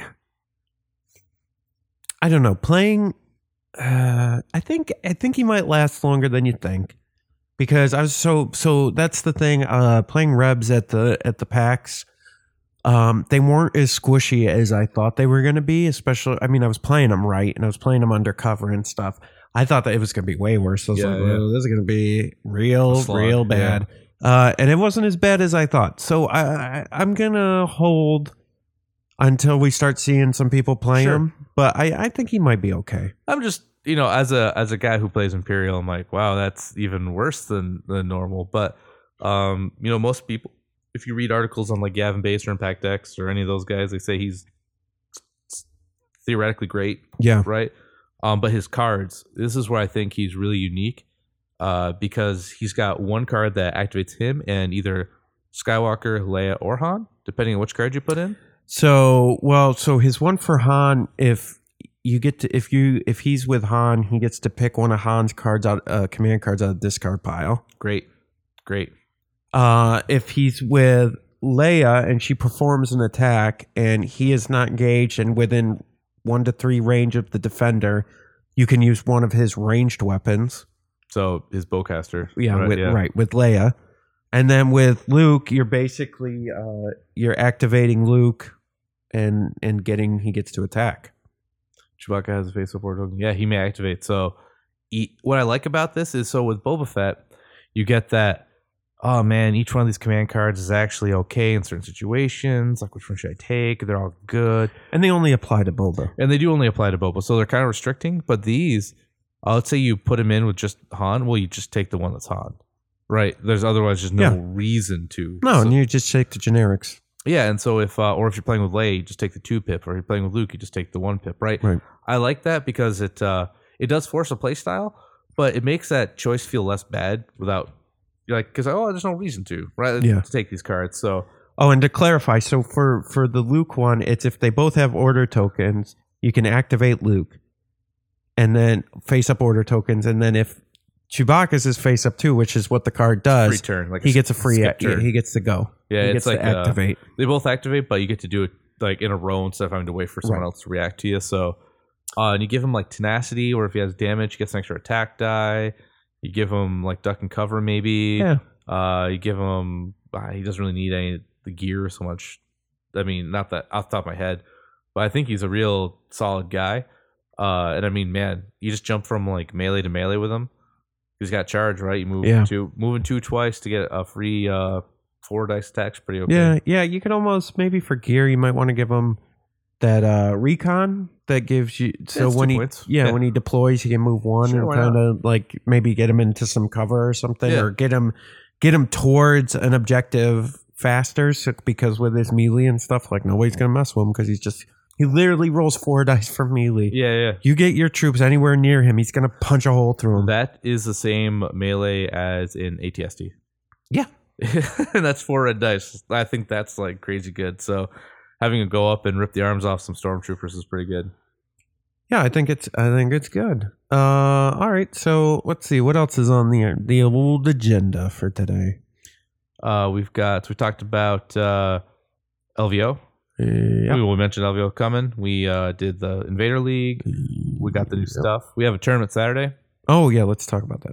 I don't know. Playing, uh, I think I think he might last longer than you think, because I was so so. That's the thing. Uh, playing Rebs at the at the PAX, um, they weren't as squishy as I thought they were going to be. Especially, I mean, I was playing them right, and I was playing them undercover and stuff. I thought that it was going to be way worse. I was Yeah, like, yeah. oh, this is going to be real, A slog, real bad. Uh, and it wasn't as bad as I thought. So I, I I'm gonna hold until we start seeing some people play Sure. him. But I, I think he might be okay. I'm just you know, as a as a guy who plays Imperial, I'm like, wow, that's even worse than than normal. But um, you know, most people, if you read articles on like Gavin Base or Impact X or any of those guys, they say he's theoretically great, Yeah. right? Um, but his cards, this is where I think he's really unique, uh, because he's got one card that activates him and either Skywalker, Leia, or Han, depending on which card you put in. So well, so his one for Han, if you get to if you if he's with Han, he gets to pick one of Han's cards out, uh, command cards out of the discard pile. Great, great. Uh, if he's with Leia and she performs an attack and he is not engaged and within one to three range of the defender, you can use one of his ranged weapons. So his bowcaster. Yeah, right, with, yeah. right, with Leia. And then with Luke, you're basically uh, you're activating Luke and and getting he gets to attack. Chewbacca has a face up order token. Yeah, he may activate. So he, what I like about this is so with Boba Fett, you get that, oh man, each one of these command cards is actually okay in certain situations. Like, which one should I take? They're all good. And they only apply to Boba. And they do only apply to Boba. So they're kind of restricting. But these, uh, let's say you put him in with just Han. Well, you just take the one that's Han. Right. There's otherwise just no Yeah. reason to. No, So- and you just take the generics. yeah, and so if uh, or if you're playing with Leia, you just take the two pip, or if you're playing with Luke, you just take the one pip, right? Right. I like that because it uh, it does force a play style, but it makes that choice feel less bad without you're like because oh, there's no reason to right Yeah. to take these cards. So Oh, and to clarify, so for, for the Luke one, it's if they both have order tokens, you can activate Luke and then face up order tokens. And then if Chewbacca's is face up too, which is what the card does, free turn, like he gets a free, skip yeah, turn. he gets to go. Yeah, he it's gets like to uh, activate. they both activate, but you get to do it like in a row instead of having to wait for someone Right. else to react to you. So, uh, and you give him like tenacity, or if he has damage, he gets an extra attack die. You give him like duck and cover, maybe. Yeah. Uh, you give him. Uh, he doesn't really need any of the gear so much. I mean, not that off the top of my head, but I think he's a real solid guy. Uh, and I mean, man, you just jump from like melee to melee with him. He's got charge, right? You move Yeah. two, moving two twice to get a free uh four dice attacks. Pretty okay. Yeah, yeah. You could almost maybe for gear, you might want to give him that uh, recon that gives you. So it's when two he, points. yeah, Yeah. when he deploys, he can move one Sure, and why kind of like maybe get him into some cover or something, Yeah. or get him get him towards an objective faster. So, because with his melee and stuff, like nobody's gonna mess with him because he's just he literally rolls four dice for melee. Yeah, yeah. You get your troops anywhere near him, he's gonna punch a hole through him. That is the same melee as in A T S D. Yeah. And that's four red dice. I think that's like crazy good. So having a go up and rip the arms off some stormtroopers is pretty good. Yeah, I think it's I think it's good. Uh, all right, so let's see what else is on the the old agenda for today. Uh, we've got we talked about uh, L V O. Yeah. We, we mentioned L V O coming. We uh, did the Invader League. We got the new stuff. We have a tournament Saturday. Oh yeah, let's talk about that.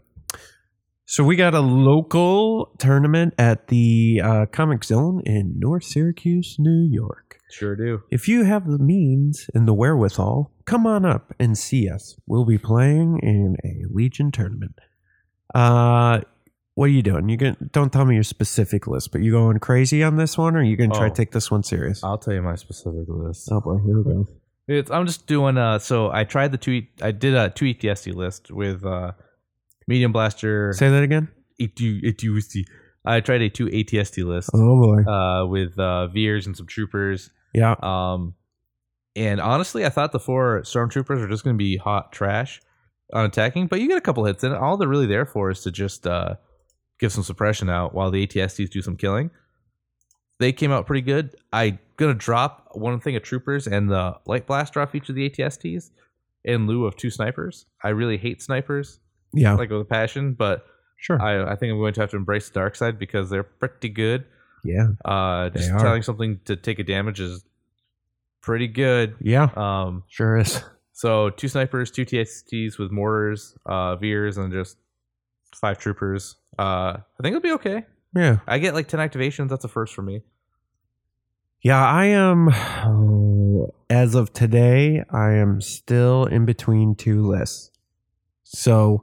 So we got a local tournament at the uh, Comic Zone in North Syracuse, New York. Sure do. If you have the means and the wherewithal, come on up and see us. We'll be playing in a Legion tournament. Uh, what are you doing? You going don't tell me your specific list, but you going crazy on this one, or are you gonna try Oh. to take this one serious? I'll tell you my specific list. Oh boy, here we go. It's, I'm just doing. Uh, so I tried the two. I did a two E T S D list with uh, Medium Blaster. Say that again. A two A two C. I tried a two A T S D list Oh boy. uh, with uh, Veers and some troopers. Yeah. Um, and honestly, I thought the four stormtroopers were just going to be hot trash on attacking, but you get a couple hits in it. All they're really there for is to just uh, give some suppression out while the A T S Ds do some killing. They came out pretty good. I'm going to drop one thing of troopers and the light blaster off each of the A T S Ds in lieu of two snipers. I really hate snipers, Yeah. like with a passion, but Sure. I, I think I'm going to have to embrace the dark side because they're pretty good. yeah. Uh, They just are. telling something to take a damage is pretty good. Yeah. Um, Sure is. so two snipers, two T S Ts with mortars, uh, Veers, and just five troopers. Uh, I think it'll be okay. Yeah. I get like ten activations. That's a first for me. Yeah, I am. uh, as of today, I am still in between two lists. So,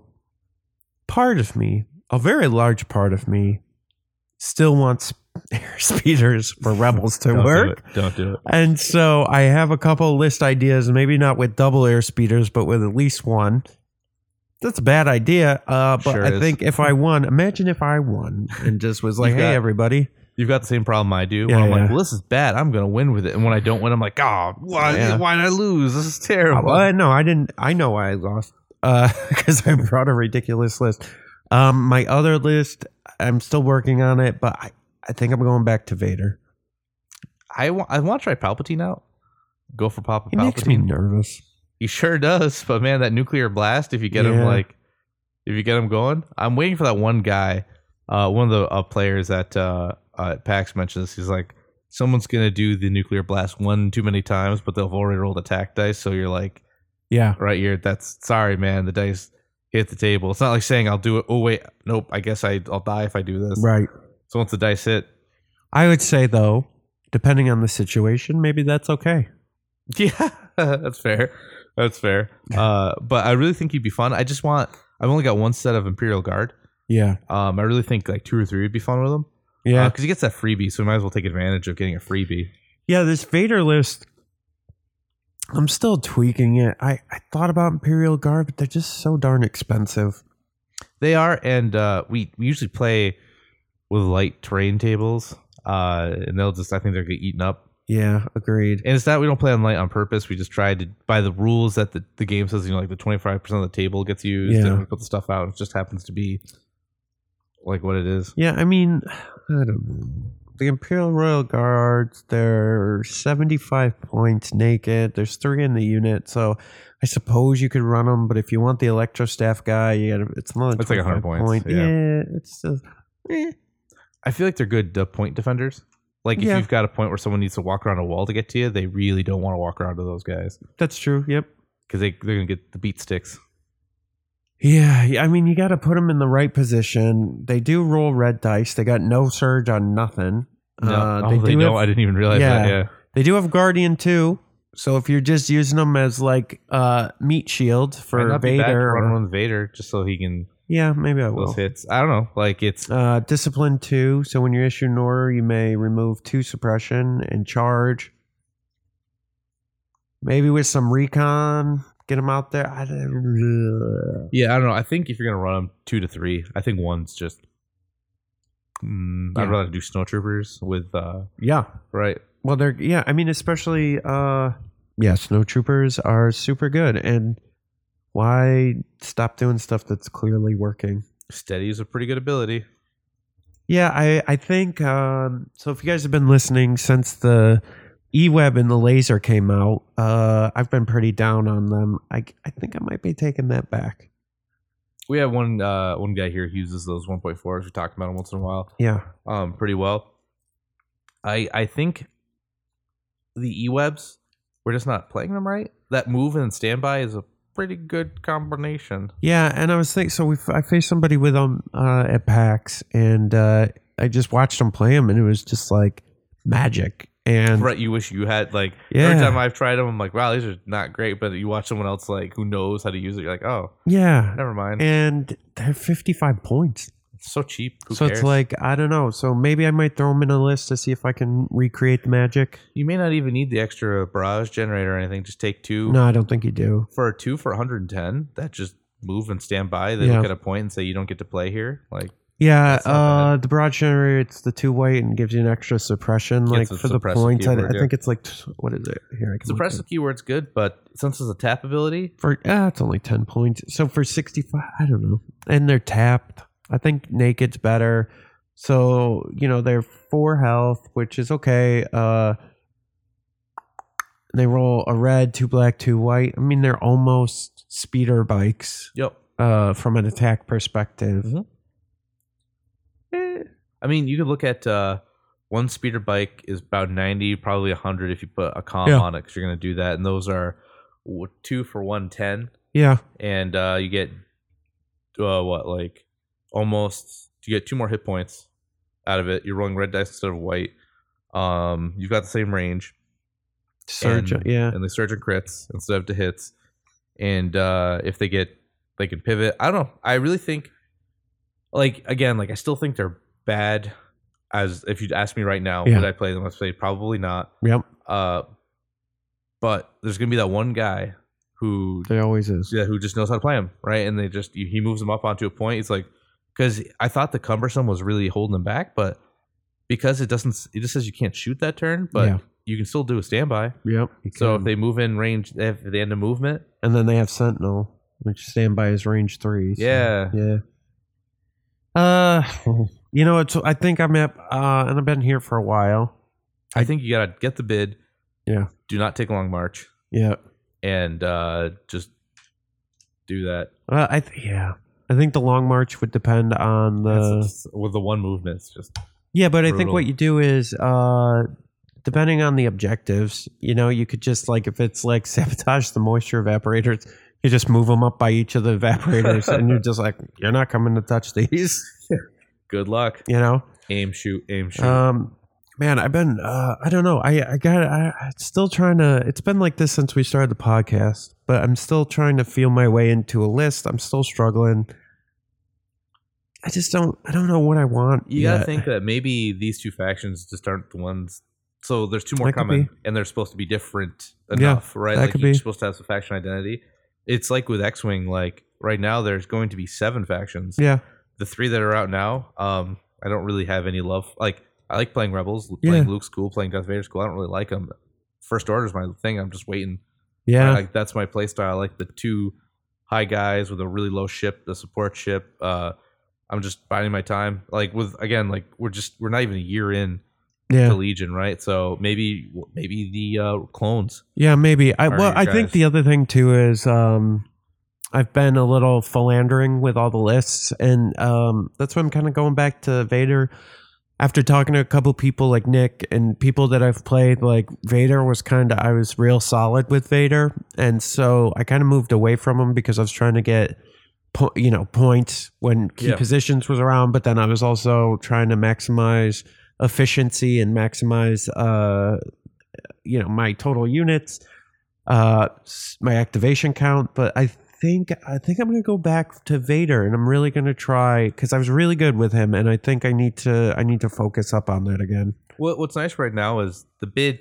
part of me, a very large part of me, still wants air speeders for Rebels to Don't work. Do it. Don't do it. And so I have a couple list ideas, maybe not with double air speeders, but with at least one. That's a bad idea. Uh, but Sure I is. think if I won, imagine if I won and just was like, You've hey, got- everybody. You've got the same problem I do. Yeah, where I'm yeah. like, well, this is bad. I'm gonna win with it, and when I don't win, I'm like, oh, why? Yeah. Why did I lose? This is terrible. Well, no, I didn't. I know why I lost because I brought a ridiculous list. Um, my other list, I'm still working on it, but I, I think I'm going back to Vader. I want. I want to try Palpatine out. Go for Papa He makes me Palpatine. nervous. He sure does. But man, that nuclear blast. If you get him Yeah. like, if you get him going, I'm waiting for that one guy. Uh, one of the uh, players at uh, uh, at PAX mentioned this. He's like, someone's gonna do the nuclear blast one too many times, but they've already rolled attack dice, so you're like, Yeah. right here, that's sorry, man. The dice hit the table. It's not like saying I'll do it. Oh wait, nope. I guess I I'll die if I do this. Right. So once the dice hit, I would say though, depending on the situation, maybe that's okay. yeah, that's fair. That's fair. Uh, but I really think he'd be fun. I just want. I've only got one set of Imperial Guard. Yeah. Um, I really think like two or three would be fun with him. Yeah. because he gets that freebie, so we might as well take advantage of getting a freebie. Yeah, this Vader list, I'm still tweaking it. I, I thought about Imperial Guard, but they're just so darn expensive. They are, and uh, we, we usually play with light terrain tables, uh, and they'll just, I think they'll get eaten up. Yeah, agreed. And it's not, we don't play on light on purpose. We just tried to, by the rules that the, the game says, you know, like the twenty-five percent of the table gets used, Yeah. and we put the stuff out. It just happens to be like what it is. Yeah, I mean, I don't know. The Imperial Royal Guards, they're seventy-five points naked. There's three in the unit, so I suppose you could run them. But if you want the Electro Staff guy, you gotta, it's another It's like one hundred twenty-five points, point. yeah. Yeah, it's uh, eh. I feel like they're good uh, point defenders. Like if Yeah. you've got a point where someone needs to walk around a wall to get to you, they really don't want to walk around to those guys That's true. Yep. because they, they're going to get the beat sticks. Yeah, yeah, I mean, you got to put them in the right position. They do roll red dice. They got no surge on nothing. No, Uh, oh, they, do don't. have- I didn't even realize yeah. that. Yeah. They do have Guardian too. So if you're just using them as like uh, meat shield Might for not be bad to Vader, run or- one with Vader just so he can yeah, maybe I will. those hits. I don't know. Like it's Uh, discipline two. So when you issue an order, you may remove two suppression and charge. Maybe with some recon, get them out there. I don't, yeah. I don't know. I think if you're gonna run them two to three, I think one's just. Mm, I'd Yeah. rather do snowtroopers with uh yeah. right. Well, they're yeah. I mean, especially uh, yeah. Snowtroopers are super good, and why stop doing stuff that's clearly working? Steady is a pretty good ability. Yeah, I I think um, so. If you guys have been listening since the E-Web and the laser came out, uh, I've been pretty down on them. I I think I might be taking that back. We have one uh one guy here who uses those one point fours. We talked about them once in a while. Yeah, Um, pretty well. I I think the E-Webs, we're just not playing them right. That move and standby is a pretty good combination. yeah. And I was thinking, so we I faced somebody with them uh, at PAX, and uh, I just watched them play them, and it was just like magic. And Right, you wish you had like Yeah. every time I've tried them, I'm like, wow, these are not great. But you watch someone else like who knows how to use it, you're like, oh, yeah, never mind. and they're fifty-five points. It's so cheap. Who so cares? it's like, I don't know. So maybe I might throw them in a list to see if I can recreate the magic. you may not even need the extra barrage generator or anything. Just take two No, I don't think you do. for a two for one hundred ten. That just move and stand by. They Yeah. look at a point and say you don't get to play here. Like Yeah, That's not uh, the broad generator, it's the two white and gives you an extra suppression. Like a for the suppressive points, I, keyword, I yeah. think it's like, what is it? Here, I can look suppressive at it. keyword's good, but since it's a tap ability, For, ah, it's only ten points. So for sixty-five, I don't know. And they're tapped. I think naked's better. So, you know, they're four health, which is okay. Uh, they roll a red, two black, two white. I mean, they're almost speeder bikes yep. uh, from an attack perspective. Mhm. I mean, you could look at uh, one speeder bike is about ninety, probably one hundred if you put a comm Yeah. on it because you're going to do that. And those are w- two for one ten. Yeah. And uh, you get, uh, what, like almost, you get two more hit points out of it. You're rolling red dice instead of white. Um, you've got the same range. Surge, and, yeah. And they surge and crits instead of the hits. And uh, if they get, they can pivot. I don't know. I really think, like, again, like, I still think they're bad. As if you'd ask me right now, Yeah. would I play them? I'd say probably not. Yep. Uh, but there's gonna be that one guy who, There always is. yeah, who just knows how to play them, right? And they just he moves them up onto a point. It's like because I thought the cumbersome was really holding them back, but because it doesn't, it just says you can't shoot that turn, but Yeah. you can still do a standby. Yep. you So if can. they move in range, if they end of movement, And then they have Sentinel, which standby is range three. so, Yeah. Yeah. Uh, you know, it's. I think I'm at, uh, and I've been here for a while. I think you gotta get the bid. Yeah. Do not take a long march Yeah. and uh, just do that. Uh, I th- yeah. I think the long march would depend on the. That's- with the one movement, it's just Yeah, but I think Brutal. what you do is, uh, depending on the objectives, you know, you could just like, if it's like sabotage the moisture evaporators, you just move them up by each of the evaporators and you're just like, you're not coming to touch these, Good luck. you know? Aim, shoot, aim, shoot. Um, man, I've been, uh, I don't know. I, I got, I, I'm still trying to, it's been like this since we started the podcast, but I'm still trying to feel my way into a list. I'm still struggling. I just don't, I don't know what I want. you yet. gotta think that maybe these two factions just aren't the ones. So there's two more That could coming, be. and they're supposed to be different Yeah, enough, right? that Like could each be. supposed to have some faction identity. It's like with X-Wing. Like right now, there's going to be seven factions. Yeah. The three that are out now, um, I don't really have any love. Like I like playing Rebels, playing Yeah. Luke's cool, playing Darth Vader's cool. I don't really like them. First Order's my thing. I'm just waiting. Yeah. Like that's my play style. I like the two high guys with a really low ship, the support ship. Uh, I'm just biding my time. Like with again, like we're just we're not even a year in yeah. to Legion, right? So maybe maybe the uh, clones. Yeah, maybe. I Are well, your I think guys. the other thing too is um, I've been a little philandering with all the lists, and um, that's why I'm kind of going back to Vader. After talking to a couple people like Nick and people that I've played, like Vader was kind of I was real solid with Vader, and so I kind of moved away from him because I was trying to get po- you know points when key Yeah. positions was around, but then I was also trying to maximize efficiency and maximize uh you know my total units, uh s- my activation count. But I think I think I'm gonna go back to Vader, and I'm really gonna try because I was really good with him, and I think I need to I need to focus up on that again. What What's nice right now is the bid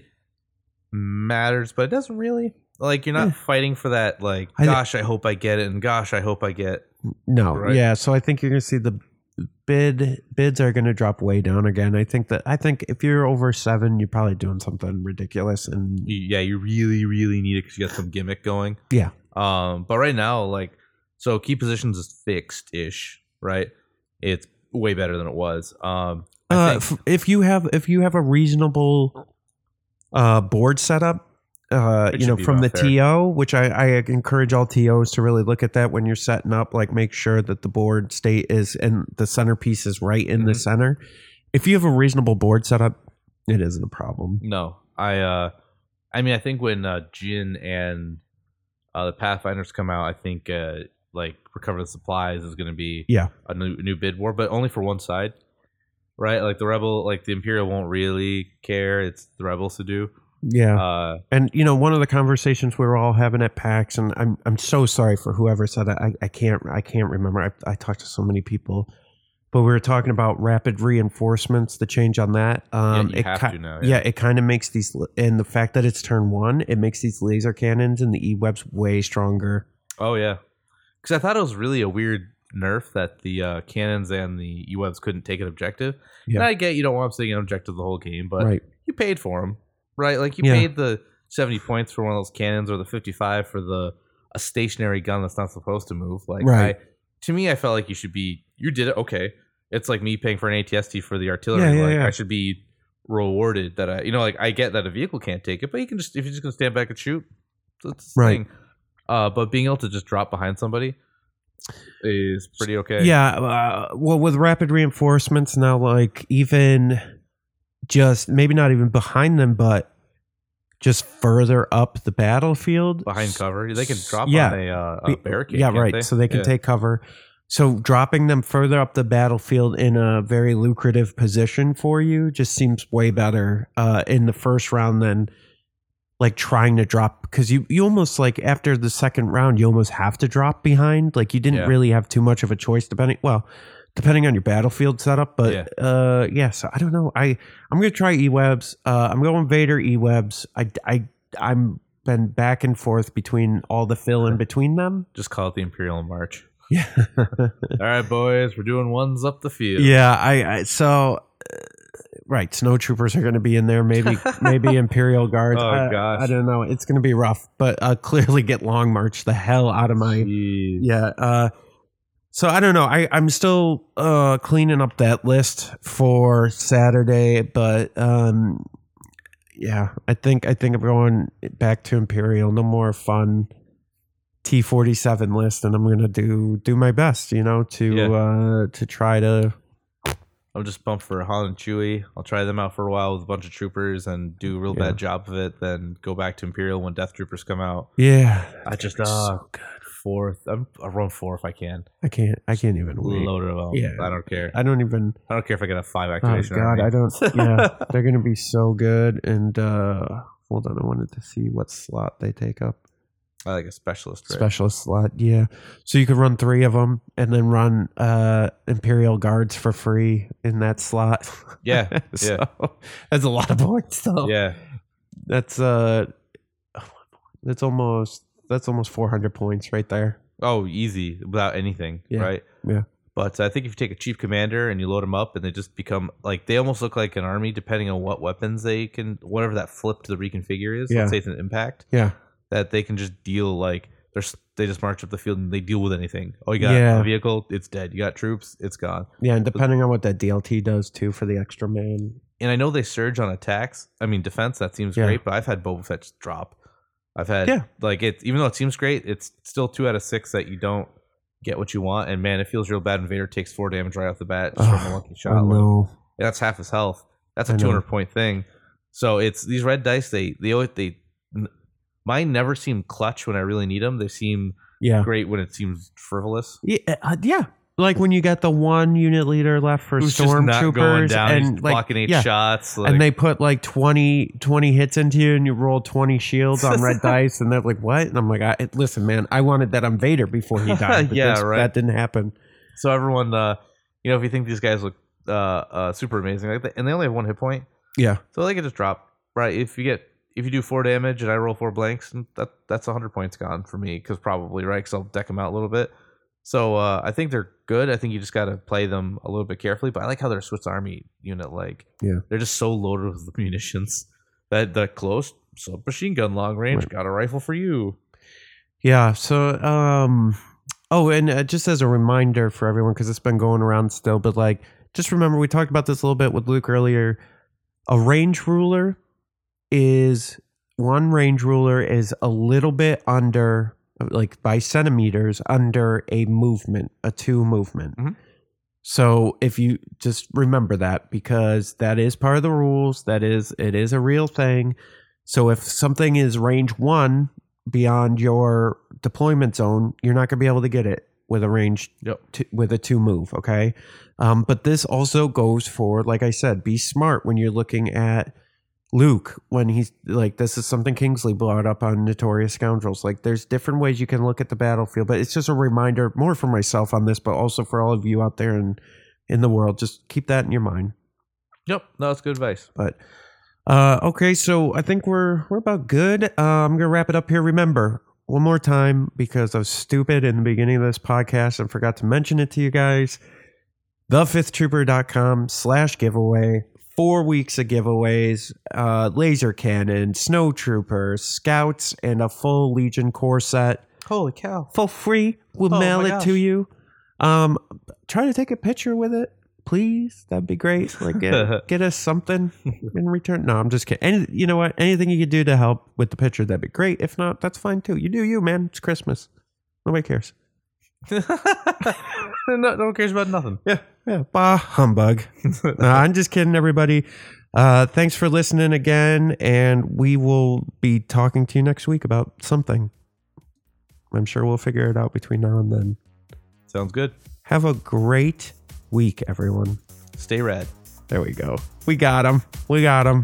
matters, but it doesn't really. Like you're not Yeah. fighting for that. Like, I- gosh, I hope I get it, and gosh, I hope I get. No, Right. yeah. So I think you're gonna see the bid bids are gonna drop way down again. I think that I think if you're over seven, you're probably doing something ridiculous, and You, yeah, you really, really need it because you got some gimmick going. yeah, Um, but right now, like, so key positions is fixed ish, right? It's way better than it was. Um, I Uh, think, f- if you have if you have a reasonable uh, board setup, uh, It you know, should be from the about fair. T O, which I, I encourage all T Os to really look at that when you're setting up. Like, make sure that the board state is and the centerpiece is right in the Mhm. center. If you have a reasonable board setup, it isn't a problem. no, I, uh, I mean, I think when uh, Jin and uh, the Pathfinders come out, I think uh, like Recover the Supplies is going to be Yeah, a new new bid war, but only for one side, right? Like the Rebel, like the Imperial won't really care. It's the Rebels to do. yeah. Uh, And you know, one of the conversations we were all having at PAX, and I'm I'm so sorry for whoever said it. I, I can't I can't remember. I, I talked to so many people, but we were talking about rapid reinforcements. The change on that. Um, you it have ki- to now, Yeah, yeah. it kind of makes these, and the fact that it's turn one, it makes these laser cannons and the E-webs way stronger. oh yeah, because I thought it was really a weird nerf that the uh, cannons and the E-webs couldn't take an objective. Yeah. And I get you don't want them taking an objective the whole game, but Right. you paid for them, right? Like you Yeah. paid the seventy points for one of those cannons or the fifty-five for the a stationary gun that's not supposed to move. Like, Right. I, to me, I felt like you should be. You did it, okay. It's like me paying for an A T S T for the artillery. Yeah, yeah, like yeah. I should be rewarded that I, you know, like I get that a vehicle can't take it, but you can just if you're just gonna stand back and shoot, that's the Right. thing. Uh, but being able to just drop behind somebody is pretty okay. Yeah. Uh, well, with rapid reinforcements now, like even just maybe not even behind them, but just further up the battlefield, behind cover, they can drop Yeah. on a, uh, a Be- barricade. Yeah, can't right. they? So they can Yeah. take cover. So dropping them further up the battlefield in a very lucrative position for you just seems way better uh, in the first round than like trying to drop, because you, you almost like after the second round you almost have to drop behind. Like you didn't Yeah. really have too much of a choice depending well depending on your battlefield setup. But Yeah. uh, yeah, so I don't know. I I'm gonna try E-webs. Uh, I'm going Vader E-webs. I I I'm been back and forth between all the fill in between them. Just call it the Imperial March. Yeah. All right, boys, we're doing ones up the field. Yeah, I, I so uh, right, snowtroopers are going to be in there. Maybe maybe Imperial Guards. Oh, I, gosh. I don't know. It's going to be rough, but uh, clearly get Long March the hell out of my Jeez. yeah. Uh, so I don't know. I I'm still uh, cleaning up that list for Saturday, but um, yeah, I think I think I'm going back to Imperial. No more fun T forty-seven list, and I'm gonna do do my best, you know, to Yeah. uh to try to I'm just pumped for Han and Chewie. I'll try them out for a while with a bunch of troopers and do a real Yeah. bad job of it. Then go back to Imperial when Death Troopers come out. Yeah. I just They're uh, so good. fourth. I'm, I'll run four if I can. I can't. I can't even wait. Load it up. Yeah. I don't care. I don't even. I don't care if I get a five Oh activation. God, army. I don't. Yeah, they're gonna be so good. And uh hold on, I wanted to see what slot they take up. I like a specialist. Right? Specialist slot, yeah. So you could run three of them, and then run uh Imperial Guards for free in that slot. Yeah, so, yeah. that's a lot of points, though. Yeah. That's uh, that's almost that's almost four hundred points right there. Oh, easy without anything, Yeah. right? Yeah. But I think if you take a chief commander and you load them up, and they just become like they almost look like an army, depending on what weapons they can, whatever that flip to the reconfigure is. Yeah. Let's say it's an impact. Yeah. That they can just deal like they're s- they just march up the field and they deal with anything. Oh, you got Yeah. a vehicle, it's dead. You got troops, it's gone. Yeah, and depending on what that D L T does too for the extra man. And I know they surge on attacks. I mean, defense that seems Yeah. great, but I've had Boba Fett just drop. I've had Yeah. like it, even though it seems great, it's still two out of six that you don't get what you want. And man, it feels real bad when Vader takes four damage right off the bat just from a lucky shot. I know. Yeah, that's half his health. That's I a know. two hundred point thing. So it's these red dice. They they always they mine never seem clutch when I really need them. They seem Yeah. great when it seems frivolous. Yeah, uh, yeah. Like when you got the one unit leader left for Who's just not going stormtroopers, down, and he's like, blocking eight yeah. shots, like, and they put like twenty, twenty hits into you, and you roll twenty shields on red dice, and they're like, "What?" And I'm like, I, "Listen, man, I wanted that on Vader before he died. But Yeah, that's- right. That didn't happen." So everyone, uh, you know, if you think these guys look uh, uh, super amazing, like they, and they only have one hit point, Yeah, so they can just drop. Right? If you get if you do four damage and I roll four blanks, that that's a hundred points gone for me because probably right because I'll deck them out a little bit. So uh, I think they're good. I think you just got to play them a little bit carefully. But I like how they're a Swiss Army unit. Like, Yeah. they're just so loaded with munitions that the close submachine gun long range Right. got a rifle for you. yeah. So, um, oh, and uh, just as a reminder for everyone, because it's been going around still, but like, just remember we talked about this a little bit with Luke earlier. A range ruler is one range ruler is a little bit under, like by centimeters, under a movement, a two movement. Mhm. So if you just remember that, because that is part of the rules, that is, it is a real thing. So if something is range one beyond your deployment zone, you're not going to be able to get it with a range Yep. two, with a two move. Okay. Um, but this also goes for, like I said, be smart when you're looking at Luke, when he's like, this is something Kingsley brought up on Notorious Scoundrels. Like, there's different ways you can look at the battlefield, but it's just a reminder more for myself on this, but also for all of you out there in, in the world. Just keep that in your mind. Yep. No, that's good advice. But uh, okay, so I think we're we're about good. Uh, I'm gonna wrap it up here. Remember, one more time, because I was stupid in the beginning of this podcast and forgot to mention it to you guys. the fifth trooper dot com slash giveaway. Four weeks of giveaways, uh, laser cannon, snow troopers, scouts, and a full Legion core set Holy cow. for free. We'll Oh mail my it gosh. to you. Um, try to take a picture with it, please. That'd be great. Like, get, get us something in return. No, I'm just kidding. Any, you know what? Anything you could do to help with the picture, that'd be great. If not, that's fine too. You do you, man. It's Christmas. Nobody cares. no, no one cares about nothing. Yeah, yeah. Bah, humbug. No, I'm just kidding, everybody. Uh, thanks for listening again, and we will be talking to you next week about something. I'm sure we'll figure it out between now and then. Sounds good. Have a great week, everyone. Stay rad. There we go. We got him. We got him.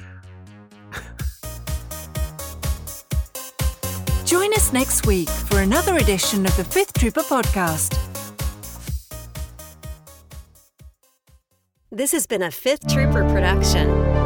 Join us next week for another edition of the Fifth Trooper Podcast. This has been a Fifth Trooper production.